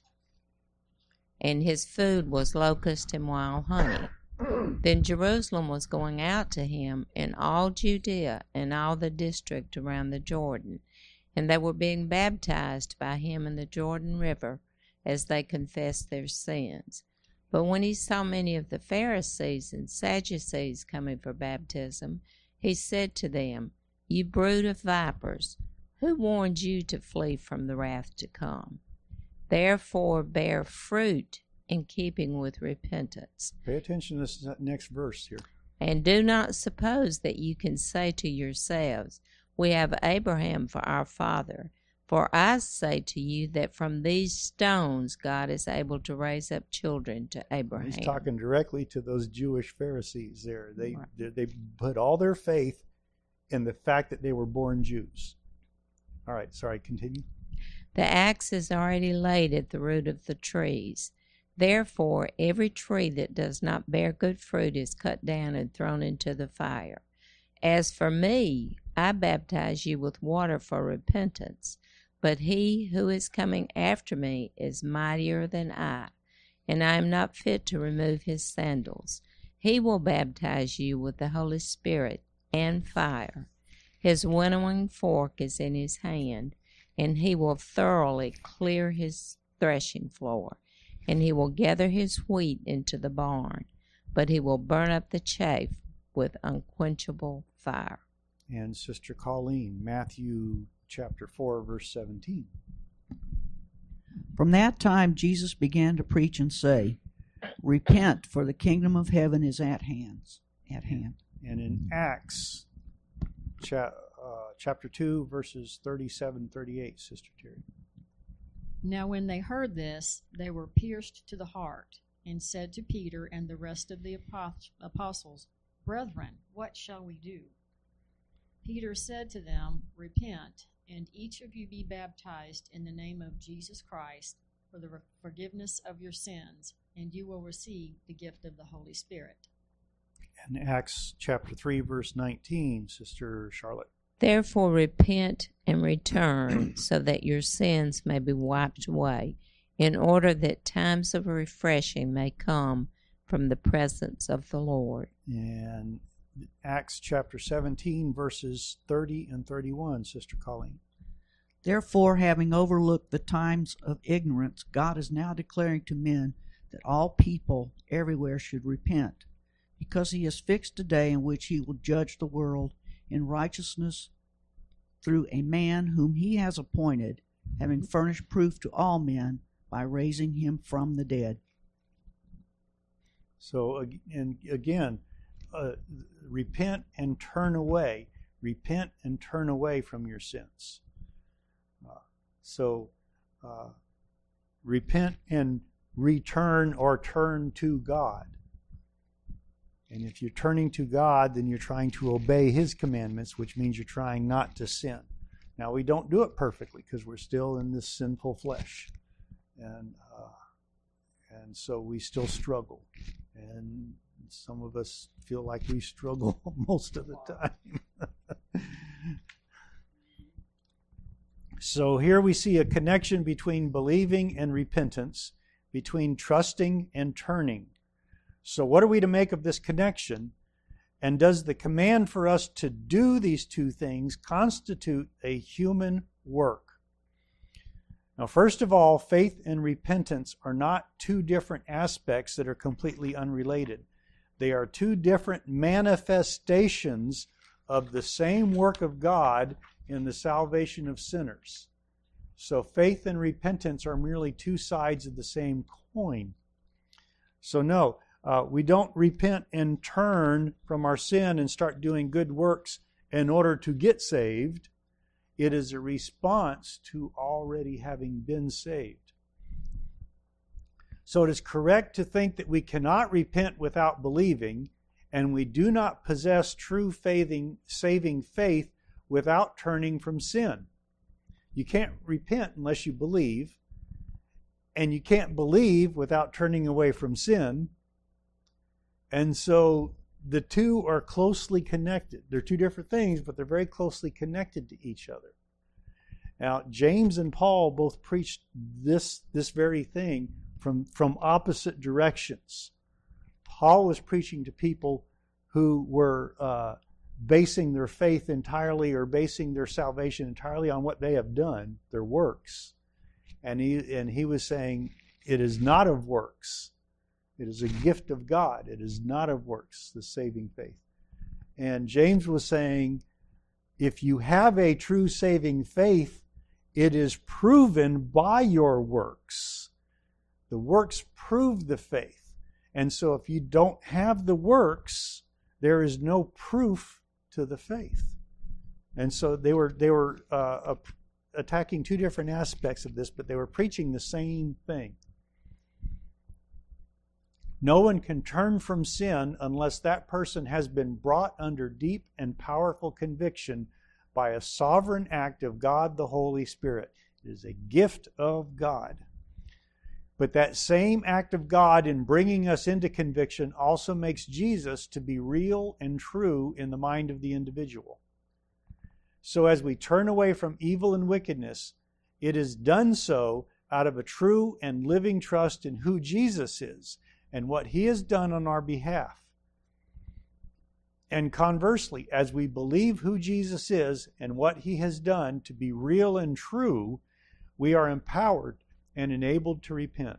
S2: and his food was locust and wild honey. Then Jerusalem was going out to him, and all Judea and all the district around the Jordan, and they were being baptized by him in the Jordan River as they confessed their sins. But when he saw many of the Pharisees and Sadducees coming for baptism, he said to them, You brood of vipers, who warned you to flee from the wrath to come? Therefore bear fruit in keeping with repentance.
S1: Pay attention to this next verse here.
S2: And do not suppose that you can say to yourselves, We have Abraham for our father. For I say to you that from these stones God is able to raise up children to Abraham.
S1: He's talking directly to those Jewish Pharisees there. They,
S2: Right.
S1: they, they put all their faith in the fact that they were born Jews. All right, sorry, continue.
S2: The axe is already laid at the root of the trees. Therefore, every tree that does not bear good fruit is cut down and thrown into the fire. As for me, I baptize you with water for repentance, but he who is coming after me is mightier than I, and I am not fit to remove his sandals. He will baptize you with the Holy Spirit and fire. His winnowing fork is in his hand, and he will thoroughly clear his threshing floor, and he will gather his wheat into the barn, but he will burn up the chaff with unquenchable fire.
S1: And Sister Colleen, Matthew chapter four, verse seventeen.
S3: From that time Jesus began to preach and say, Repent, for the kingdom of heaven is at hand. At hand.
S1: And in Acts cha- uh, chapter two, verses thirty-seven, thirty-eight, Sister Terry.
S4: Now when they heard this, they were pierced to the heart, and said to Peter and the rest of the apostles, Brethren, what shall we do? Peter said to them, Repent, and each of you be baptized in the name of Jesus Christ for the forgiveness of your sins, and you will receive the gift of the Holy Spirit.
S1: And Acts chapter three, verse nineteen, Sister Charlotte.
S2: Therefore repent and return, so that your sins may be wiped away, in order that times of refreshing may come from the presence of the Lord.
S1: And Acts chapter seventeen, verses thirty and thirty-one, Sister Colleen.
S3: Therefore, having overlooked the times of ignorance, God is now declaring to men that all people everywhere should repent, because he has fixed a day in which he will judge the world in righteousness through a man whom he has appointed, having furnished proof to all men by raising him from the dead.
S1: So, ag- and again, uh, repent and turn away. Repent and turn away from your sins. Uh, so, uh, repent and return or turn to God. And if you're turning to God, then you're trying to obey His commandments, which means you're trying not to sin. Now, we don't do it perfectly because we're still in this sinful flesh. And uh, and so we still struggle. And some of us feel like we struggle most of the time. So here we see a connection between believing and repentance, between trusting and turning. So what are we to make of this connection? And does the command for us to do these two things constitute a human work? Now, first of all, faith and repentance are not two different aspects that are completely unrelated. They are two different manifestations of the same work of God in the salvation of sinners. So faith and repentance are merely two sides of the same coin. So no, uh, we don't repent and turn from our sin and start doing good works in order to get saved. It is a response to already having been saved. So it is correct to think that we cannot repent without believing, and we do not possess true faithing, saving faith without turning from sin. You can't repent unless you believe, and you can't believe without turning away from sin. And so the two are closely connected. They're two different things, but they're very closely connected to each other. Now, James and Paul both preached this, this very thing from, from opposite directions. Paul was preaching to people who were uh, basing their faith entirely or basing their salvation entirely on what they have done, their works. And he, and he was saying, it is not of works. It is a gift of God. It is not of works, the saving faith. And James was saying, if you have a true saving faith, it is proven by your works. The works prove the faith. And so if you don't have the works, there is no proof to the faith. And so they were they were uh, attacking two different aspects of this, but they were preaching the same thing. No one can turn from sin unless that person has been brought under deep and powerful conviction by a sovereign act of God the Holy Spirit. It is a gift of God. But that same act of God in bringing us into conviction also makes Jesus to be real and true in the mind of the individual. So as we turn away from evil and wickedness, it is done so out of a true and living trust in who Jesus is and what He has done on our behalf. And conversely, as we believe who Jesus is and what He has done to be real and true, we are empowered and enabled to repent.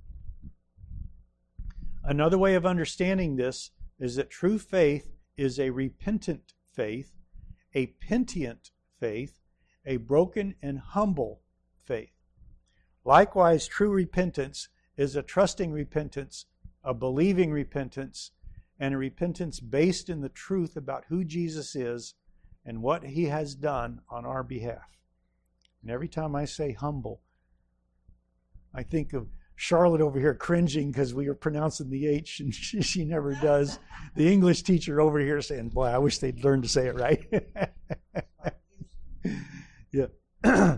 S1: Another way of understanding this is that true faith is a repentant faith, a penitent faith, a broken and humble faith. Likewise, true repentance is a trusting repentance, a believing repentance, and a repentance based in the truth about who Jesus is and what He has done on our behalf. And every time I say humble, I think of Charlotte over here cringing because we are pronouncing the H and she, she never does. The English teacher over here saying, boy, I wish they'd learn to say it right. Yeah.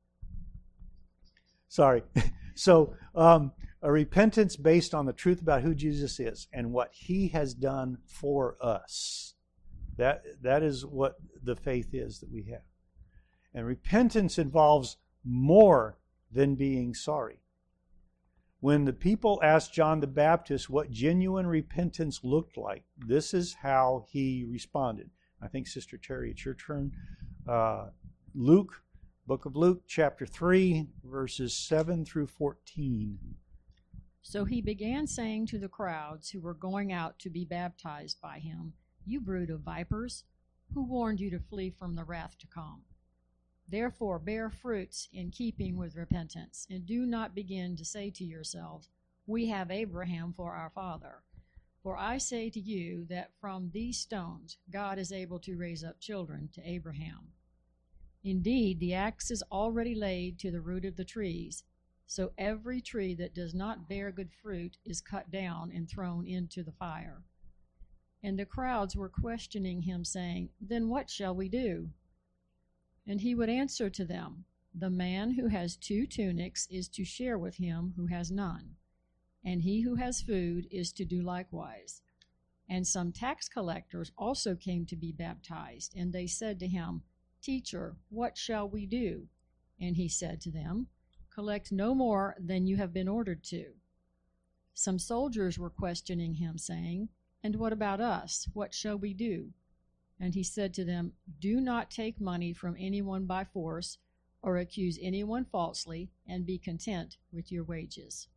S1: Sorry. So, um, a repentance based on the truth about who Jesus is and what He has done for us. That, that is what the faith is that we have. And repentance involves more than being sorry. When the people asked John the Baptist what genuine repentance looked like, this is how he responded. I think, Sister Terry, it's your turn. Uh, Luke, book of Luke, chapter three, verses seven through fourteen.
S4: So he began saying to the crowds who were going out to be baptized by him, "You brood of vipers, who warned you to flee from the wrath to come? Therefore bear fruits in keeping with repentance, and do not begin to say to yourselves, We have Abraham for our father. For I say to you that from these stones God is able to raise up children to Abraham. Indeed, the axe is already laid to the root of the trees, so every tree that does not bear good fruit is cut down and thrown into the fire. And the crowds were questioning him, saying, Then what shall we do? And he would answer to them, The man who has two tunics is to share with him who has none, and he who has food is to do likewise. And some tax collectors also came to be baptized, and they said to him, Teacher, what shall we do? And he said to them, Collect no more than you have been ordered to. Some soldiers were questioning him, saying, And what about us? What shall we do? And he said to them, Do not take money from anyone by force, or accuse anyone falsely, and be content with your wages.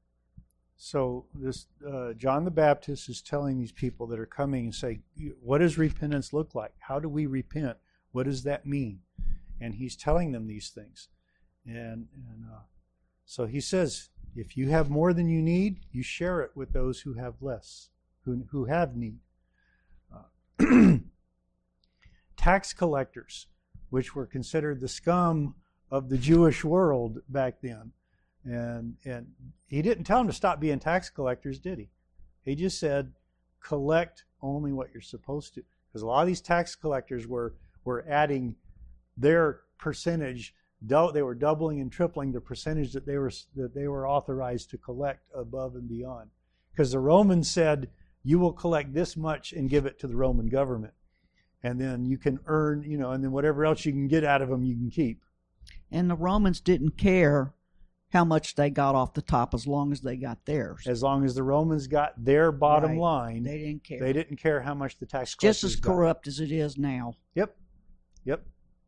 S1: So this uh, John the Baptist is telling these people that are coming and say, what does repentance look like? How do we repent? What does that mean? And he's telling them these things. And, and uh, so he says, if you have more than you need, you share it with those who have less, who, who have need. Uh, tax collectors, which were considered the scum of the Jewish world back then. And and he didn't tell them to stop being tax collectors, did he? He just said, collect only what you're supposed to. Because a lot of these tax collectors were, were adding their percentage. They were doubling and tripling the percentage that they were that they were authorized to collect above and beyond. Because the Romans said, you will collect this much and give it to the Roman government. And then you can earn, you know, and then whatever else you can get out of them, you can keep.
S3: And the Romans didn't care how much they got off the top as long as they got theirs.
S1: As long as the Romans got their bottom
S3: Right.
S1: line,
S3: They didn't care.
S1: they didn't care how much the tax
S3: It's just
S1: collectors
S3: as
S1: got.
S3: corrupt as it is now.
S1: Yep, yep.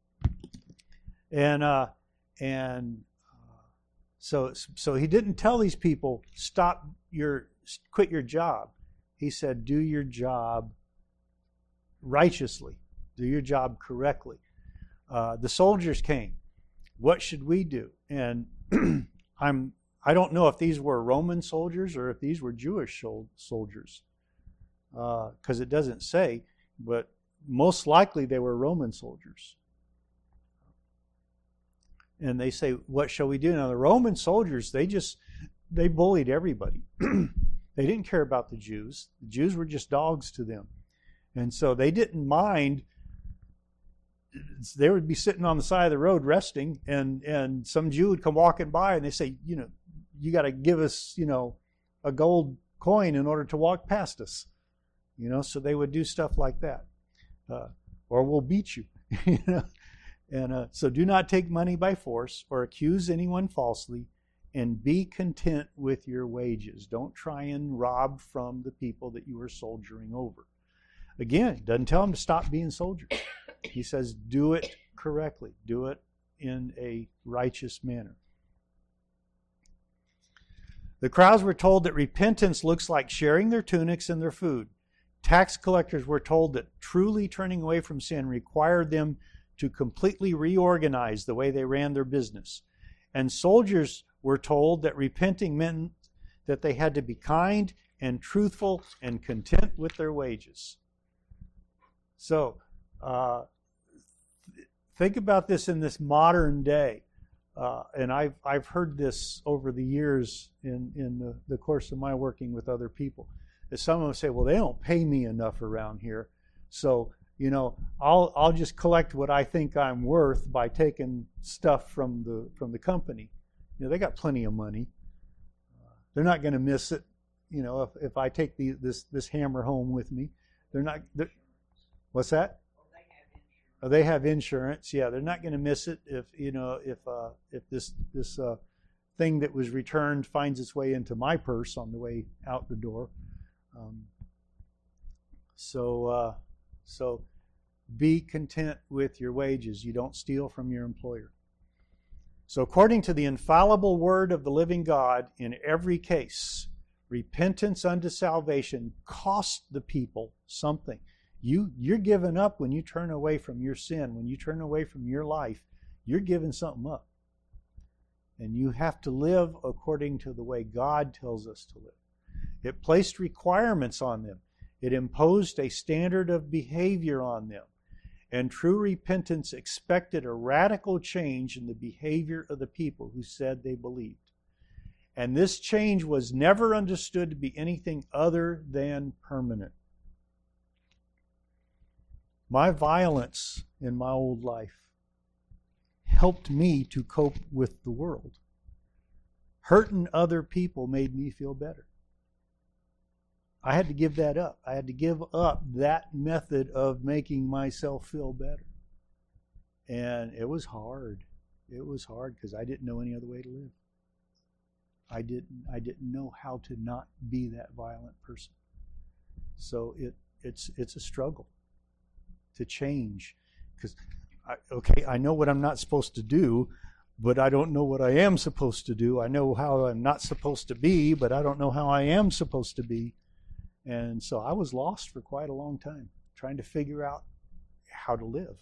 S1: And uh, and uh, so so he didn't tell these people stop your quit your job. He said do your job righteously, do your job correctly. Uh, the soldiers came. What should we do? And I'm I don't know if these were Roman soldiers or if these were Jewish soldiers, because uh, it doesn't say, but most likely they were Roman soldiers. And they say, what shall we do? Now the Roman soldiers, they just, they bullied everybody. They didn't care about the Jews. The Jews were just dogs to them. And so they didn't mind. They would be sitting on the side of the road resting, and, and some Jew would come walking by and they say, you know, you got to give us, you know, a gold coin in order to walk past us. You know, so they would do stuff like that. Uh, or we'll beat you. You know? And uh, so do not take money by force or accuse anyone falsely, and be content with your wages. Don't try and rob from the people that you are soldiering over. Again, it doesn't tell them to stop being soldiers. He says do it correctly. Do it in a righteous manner. The crowds were told that repentance looks like sharing their tunics and their food. Tax collectors were told that truly turning away from sin required them to completely reorganize the way they ran their business. And soldiers were told that repenting meant that they had to be kind and truthful and content with their wages. So, uh, think about this in this modern day. Uh, and I've I've heard this over the years in, in the, the course of my working with other people. That some of them say, well, they don't pay me enough around here. So, you know, I'll I'll just collect what I think I'm worth by taking stuff from the from the company. You know, they got plenty of money. Uh, they're not going to miss it. You know, if, if I take the, this this hammer home with me, they're not. They're, what's that? Oh, they have insurance. Yeah, they're not going to miss it if you know if uh, if this this uh, thing that was returned finds its way into my purse on the way out the door. Um, so. Uh, So be content with your wages. You don't steal from your employer. So according to the infallible word of the living God, in every case, repentance unto salvation cost the people something. You, you're given up when you turn away from your sin, when you turn away from your life. you're giving something up. And you have to live according to the way God tells us to live. It placed requirements on them. It imposed a standard of behavior on them. And true repentance expected a radical change in the behavior of the people who said they believed. And this change was never understood to be anything other than permanent. My violence in my old life helped me to cope with the world. Hurting other people made me feel better. I had to give that up. I had to give up that method of making myself feel better. And it was hard. It was hard because I didn't know any other way to live. I didn't I didn't know how to not be that violent person. So it it's it's a struggle to change. Because I, okay, I know what I'm not supposed to do, but I don't know what I am supposed to do. I know how I'm not supposed to be, but I don't know how I am supposed to be. And so I was lost for quite a long time, trying to figure out how to live.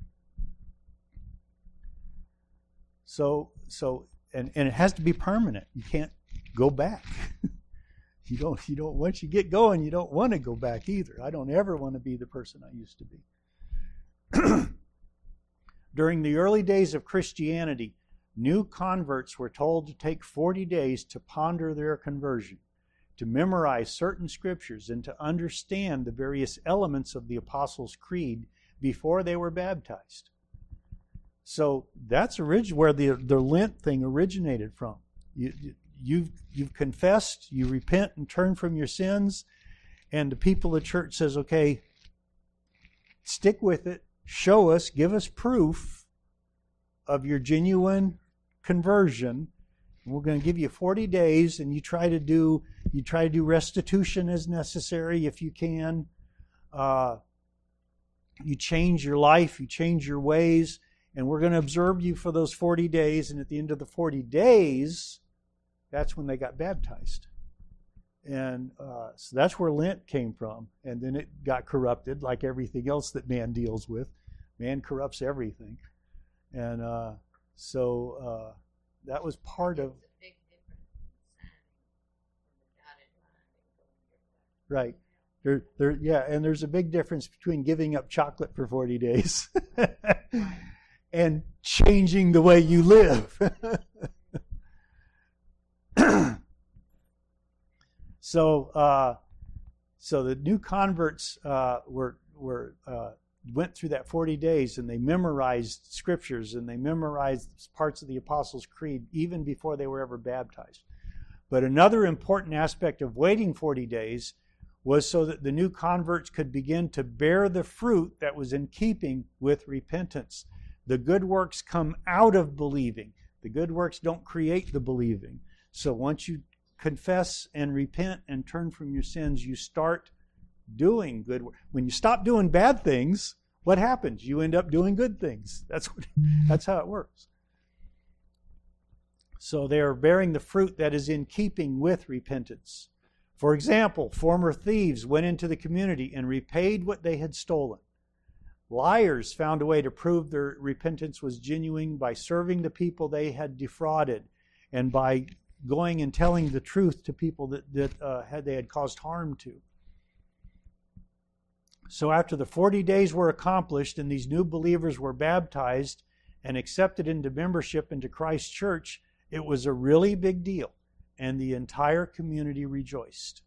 S1: So, so, and, and it has to be permanent. You can't go back. you don't, you don't, once you get going, you don't want to go back either. I don't ever want to be the person I used to be. During the early days of Christianity, new converts were told to take forty days to ponder their conversion, to memorize certain scriptures, and to understand the various elements of the Apostles' Creed before they were baptized. So that's orig- where the, the Lent thing originated from. You, you've, you've confessed, you repent and turn from your sins, and the people of the church says, okay, stick with it, show us, give us proof of your genuine conversion. We're going to give you forty days, and you try to do you try to do restitution as necessary if you can. Uh, you change your life, you change your ways, and we're going to observe you for those forty days. And at the end of the forty days, that's when they got baptized. And uh, so that's where Lent came from. And then it got corrupted, like everything else that man deals with. Man corrupts everything, and uh, so. Uh, That was part of. Right. There, there, yeah, and there's a big difference between giving up chocolate for forty days and changing the way you live. so, uh, so the new converts uh, were were. Uh, went through that forty days, and they memorized scriptures, and they memorized parts of the Apostles' Creed even before they were ever baptized. But another important aspect of waiting forty days was so that the new converts could begin to bear the fruit that was in keeping with repentance. The good works come out of believing. The good works don't create the believing. So once you confess and repent and turn from your sins, you start doing good work. When you stop doing bad things, what happens? You end up doing good things. That's what, that's how it works. So they are bearing the fruit that is in keeping with repentance. For example, former thieves went into the community and repaid what they had stolen. Liars found a way to prove their repentance was genuine by serving the people they had defrauded and by going and telling the truth to people that, that uh, had they had caused harm to. So after the forty days were accomplished and these new believers were baptized and accepted into membership into Christ's church, it was a really big deal, and the entire community rejoiced.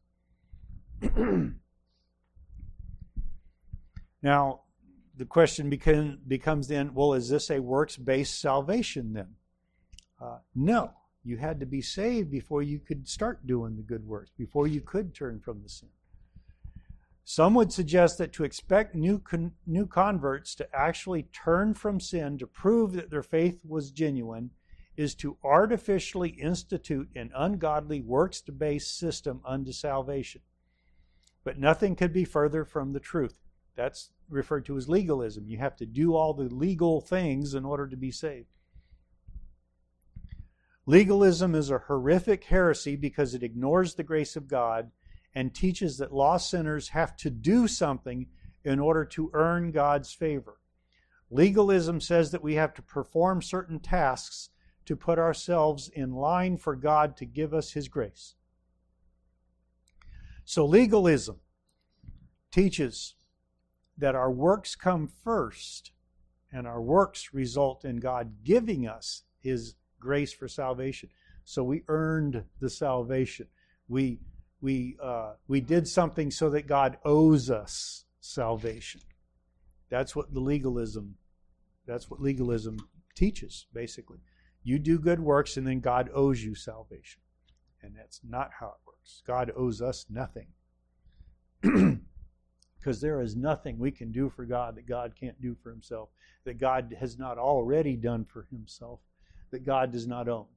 S1: Now, the question became, becomes then, well, is this a works-based salvation then? Uh, no. You had to be saved before you could start doing the good works, before you could turn from the sin. Some would suggest that to expect new con- new converts to actually turn from sin to prove that their faith was genuine is to artificially institute an ungodly works-based system unto salvation. But nothing could be further from the truth. That's referred to as legalism. You have to do all the legal things in order to be saved. Legalism is a horrific heresy because it ignores the grace of God and teaches that lost sinners have to do something in order to earn God's favor. Legalism says that we have to perform certain tasks to put ourselves in line for God to give us His grace. So legalism teaches that our works come first, and our works result in God giving us His grace for salvation. So we earned the salvation. We we uh, we did something so that God owes us salvation. That's what the legalism. That's what legalism teaches, basically. You do good works, and then God owes you salvation, and that's not how it works. God owes us nothing, because there is nothing we can do for God that God can't do for Himself, that God has not already done for Himself, that God does not own.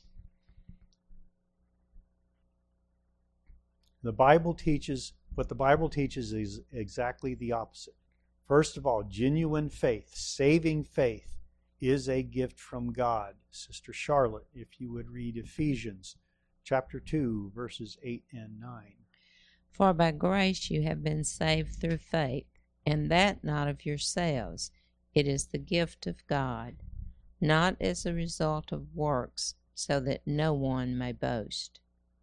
S1: The Bible teaches, what the Bible teaches is exactly the opposite. First of all, genuine faith, saving faith, is a gift from God. Sister Charlotte, if you would read Ephesians chapter two, verses eight and nine.
S2: For by grace you have been saved through faith, and that not of yourselves. It is the gift of God, not as a result of works, so that no one may boast.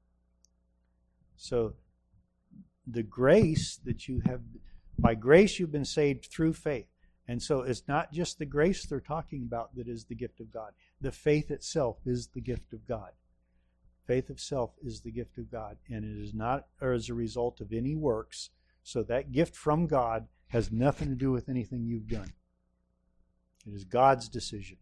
S1: So the grace that you have, by grace you've been saved through faith. And so it's not just the grace they're talking about that is the gift of God. The faith itself is the gift of God. Faith itself is the gift of God, and it is not as a result of any works. So that gift from God has nothing to do with anything you've done. It is God's decision.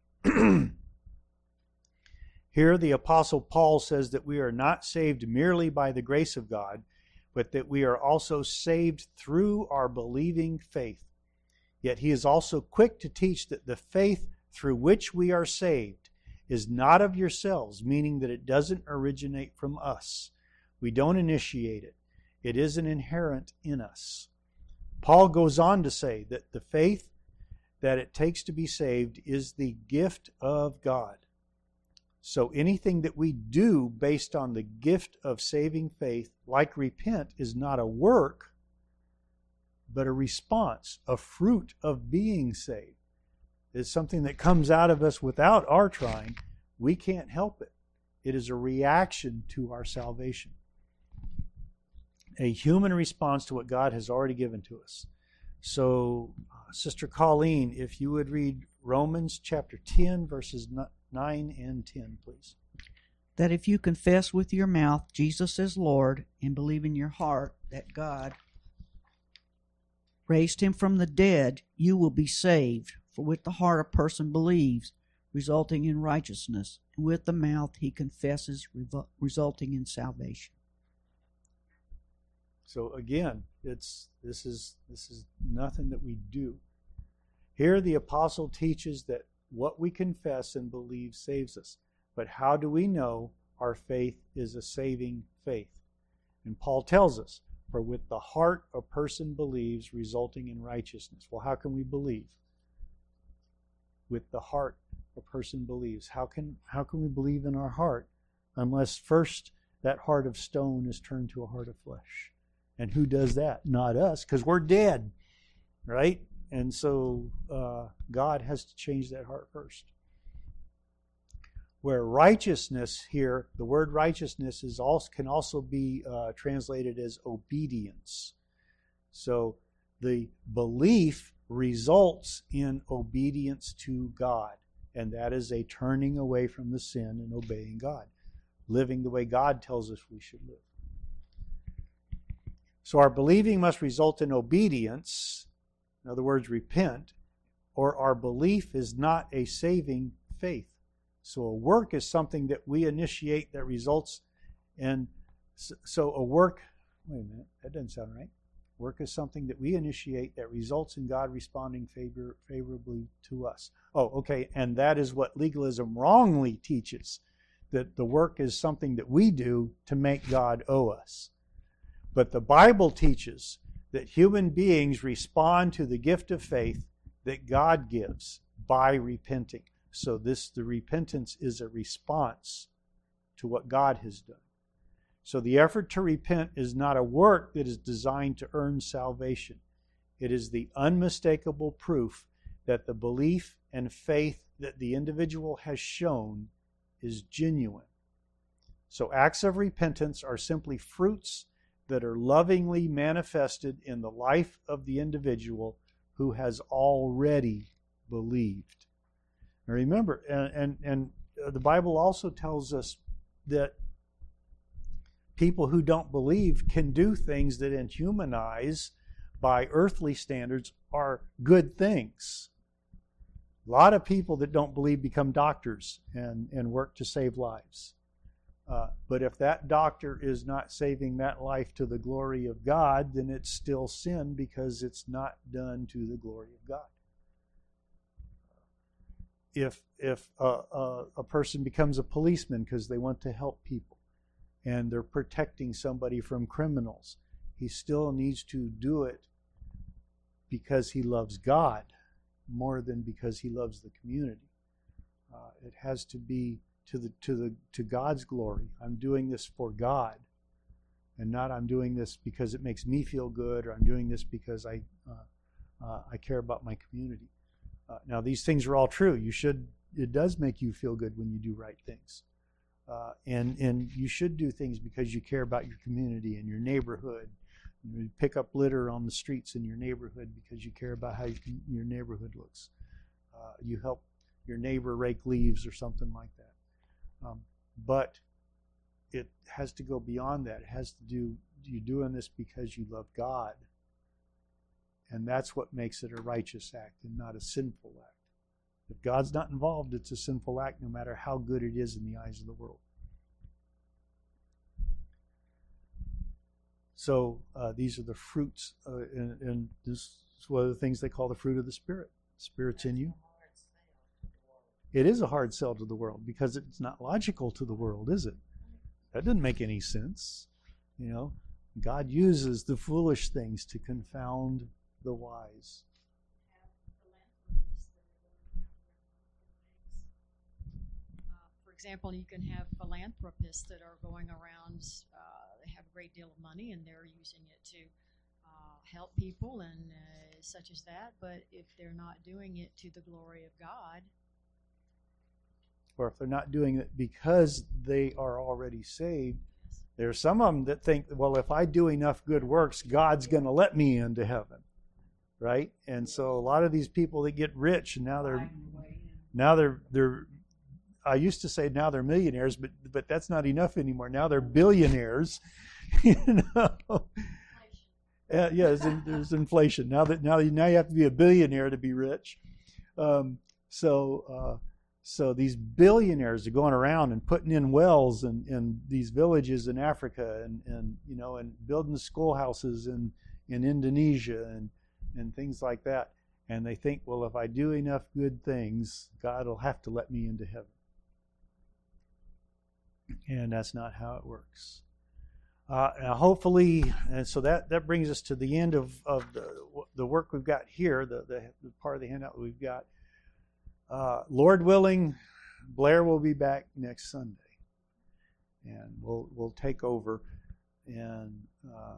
S1: Here the Apostle Paul says that we are not saved merely by the grace of God, but that we are also saved through our believing faith. Yet he is also quick to teach that the faith through which we are saved is not of yourselves, meaning that it doesn't originate from us. We don't initiate it. It isn't inherent in us. Paul goes on to say that the faith that it takes to be saved is the gift of God. So anything that we do based on the gift of saving faith, like repent, is not a work, but a response, a fruit of being saved. It's something that comes out of us without our trying. We can't help it. It is a reaction to our salvation. A human response to what God has already given to us. So, uh, Sister Colleen, if you would read Romans chapter ten, verses nine and ten, please.
S3: That if you confess with your mouth Jesus is Lord and believe in your heart that God raised Him from the dead, you will be saved. For with the heart a person believes, resulting in righteousness, and with the mouth he confesses, resulting in salvation.
S1: So again, it's this is this is nothing that we do. Here the apostle teaches that what we confess and believe saves us. But how do we know our faith is a saving faith? And Paul tells us, for with the heart a person believes, resulting in righteousness. Well, how can we believe? With the heart a person believes. How can how can we believe in our heart unless first that heart of stone is turned to a heart of flesh? And who does that? Not us, because we're dead, right? And so uh, God has to change that heart first. Where righteousness here, the word righteousness is also can also be uh, translated as obedience. So the belief results in obedience to God, and that is a turning away from the sin and obeying God, living the way God tells us we should live. So our believing must result in obedience, in other words, repent, or our belief is not a saving faith. So a work is something that we initiate that results in, so a work, wait a minute, that doesn't sound right. Work is something that we initiate that results in God responding favor, favorably to us. Oh, okay, and that is what legalism wrongly teaches, that the work is something that we do to make God owe us. But the Bible teaches that human beings respond to the gift of faith that God gives by repenting. So this, the repentance is a response to what God has done. So the effort to repent is not a work that is designed to earn salvation. It is the unmistakable proof that the belief and faith that the individual has shown is genuine. So acts of repentance are simply fruits that are lovingly manifested in the life of the individual who has already believed. Now remember, and, and, and the Bible also tells us that people who don't believe can do things that in human eyes, by earthly standards, are good things. A lot of people that don't believe become doctors and, and work to save lives. Uh, but if that doctor is not saving that life to the glory of God, then it's still sin because it's not done to the glory of God. If if a, a, a person becomes a policeman because they want to help people and they're protecting somebody from criminals, he still needs to do it because he loves God more than because he loves the community. Uh, it has to be to the to the to God's glory. I'm doing this for God, and not I'm doing this because it makes me feel good, or I'm doing this because I uh, uh, I care about my community. Uh, now these things are all true. You should it does make you feel good when you do right things, uh, and and you should do things because you care about your community and your neighborhood. You pick up litter on the streets in your neighborhood because you care about how you can, your neighborhood looks. Uh, you help your neighbor rake leaves or something like that. Um, but it has to go beyond that. It has to do, you're doing this because you love God. And that's what makes it a righteous act and not a sinful act. If God's not involved, it's a sinful act no matter how good it is in the eyes of the world. So uh, these are the fruits, uh, and, and this is one of the things they call the fruit of the Spirit. The Spirit's in you. It is a hard sell to the world because it's not logical to the world, is it? That doesn't make any sense. You know, God uses the foolish things to confound the wise.
S4: Uh, for example, you can have philanthropists that are going around, uh, they have a great deal of money and they're using it to uh, help people and uh, such as that, but if they're not doing it to the glory of God,
S1: or if they're not doing it because they are already saved, there are some of them that think, well, if I do enough good works, God's going to let me into heaven, right? And so a lot of these people that get rich, and now they're now they're they're. I used to say now they're millionaires, but but that's not enough anymore. Now they're billionaires, you know. Uh, yeah, there's, there's inflation now. That now now you have to be a billionaire to be rich. Um, so. Uh, So these billionaires are going around and putting in wells in, in these villages in Africa and, and you know and building schoolhouses in, in Indonesia and, and things like that. And they think, well, if I do enough good things, God will have to let me into heaven. And that's not how it works. Uh, now hopefully, and so that, that brings us to the end of, of the, the work we've got here, the, the, the part of the handout we've got. Uh, Lord willing, Blair will be back next Sunday, and we'll we'll take over, and uh,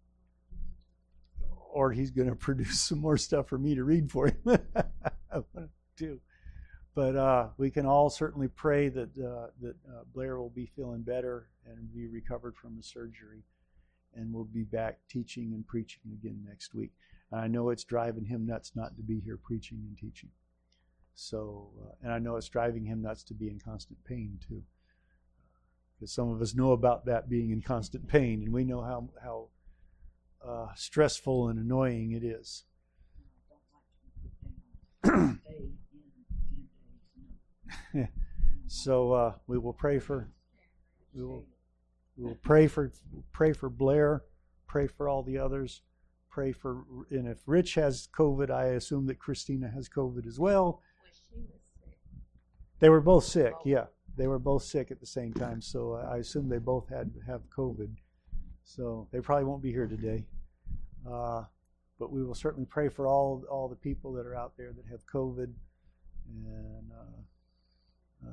S1: or he's going to produce some more stuff for me to read for him. I want to do, but uh, we can all certainly pray that uh, that uh, Blair will be feeling better and be recovered from the surgery, and we'll be back teaching and preaching again next week. And I know it's driving him nuts not to be here preaching and teaching. So, uh, and I know it's driving him nuts to be in constant pain too, because some of us know about that, being in constant pain, and we know how how uh, stressful and annoying it is. So uh, we will pray for we will we will pray for pray for Blair, pray for all the others, pray for, and if Rich has COVID, I assume that Christina has COVID as well. They were both sick, yeah. They were both sick at the same time, so I assume they both had have COVID. So they probably won't be here today. Uh, but we will certainly pray for all all the people that are out there that have COVID and uh, uh,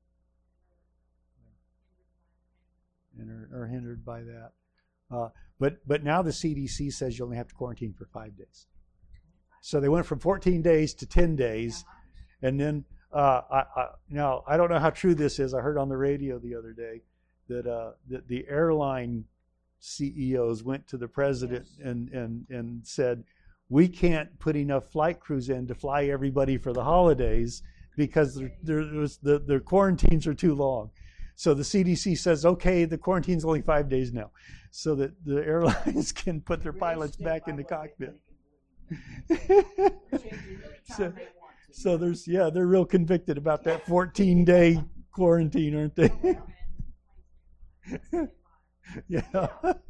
S1: and are, are hindered by that. Uh, but but now the C D C says you only have to quarantine for five days. So they went from fourteen days to ten days. And then, uh, I, I, now, I don't know how true this is. I heard on the radio the other day that, uh, that the airline C E Os went to the president and, and, and said, we can't put enough flight crews in to fly everybody for the holidays because there, there was the, the quarantines are too long. So the C D C says, okay, the quarantine's only five days now, so that the airlines can put their pilots back in the cockpit. so, so there's, yeah, they're real convicted about that fourteen-day quarantine, aren't they? Yeah.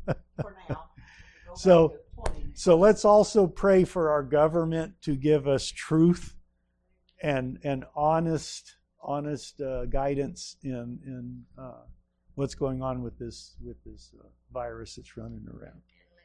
S1: So, so let's also pray for our government to give us truth and and honest honest uh, guidance in in uh, what's going on with this with this uh, virus that's running around.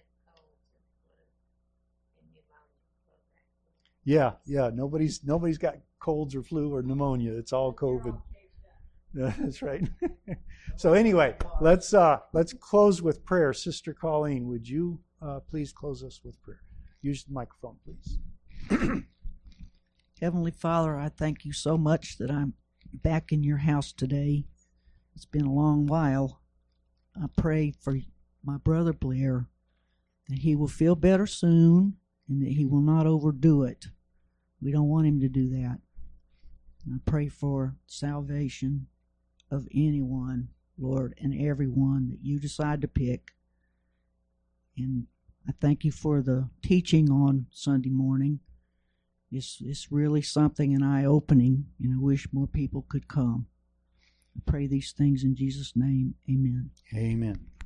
S1: Yeah, yeah. Nobody's nobody's got colds or flu or pneumonia. It's all COVID. Yeah, that's right. So anyway, let's uh, let's close with prayer. Sister Colleen, would you uh, please close us with prayer? Use the microphone, please.
S3: Heavenly Father, I thank you so much that I'm back in your house today. It's been a long while. I pray for my brother Blair that he will feel better soon and that he will not overdo it. We don't want him to do that. I pray for salvation of anyone, Lord, and everyone that you decide to pick. And I thank you for the teaching on Sunday morning. It's, it's really something, an eye-opening, and I wish more people could come. I pray these things in Jesus' name. Amen.
S1: Amen.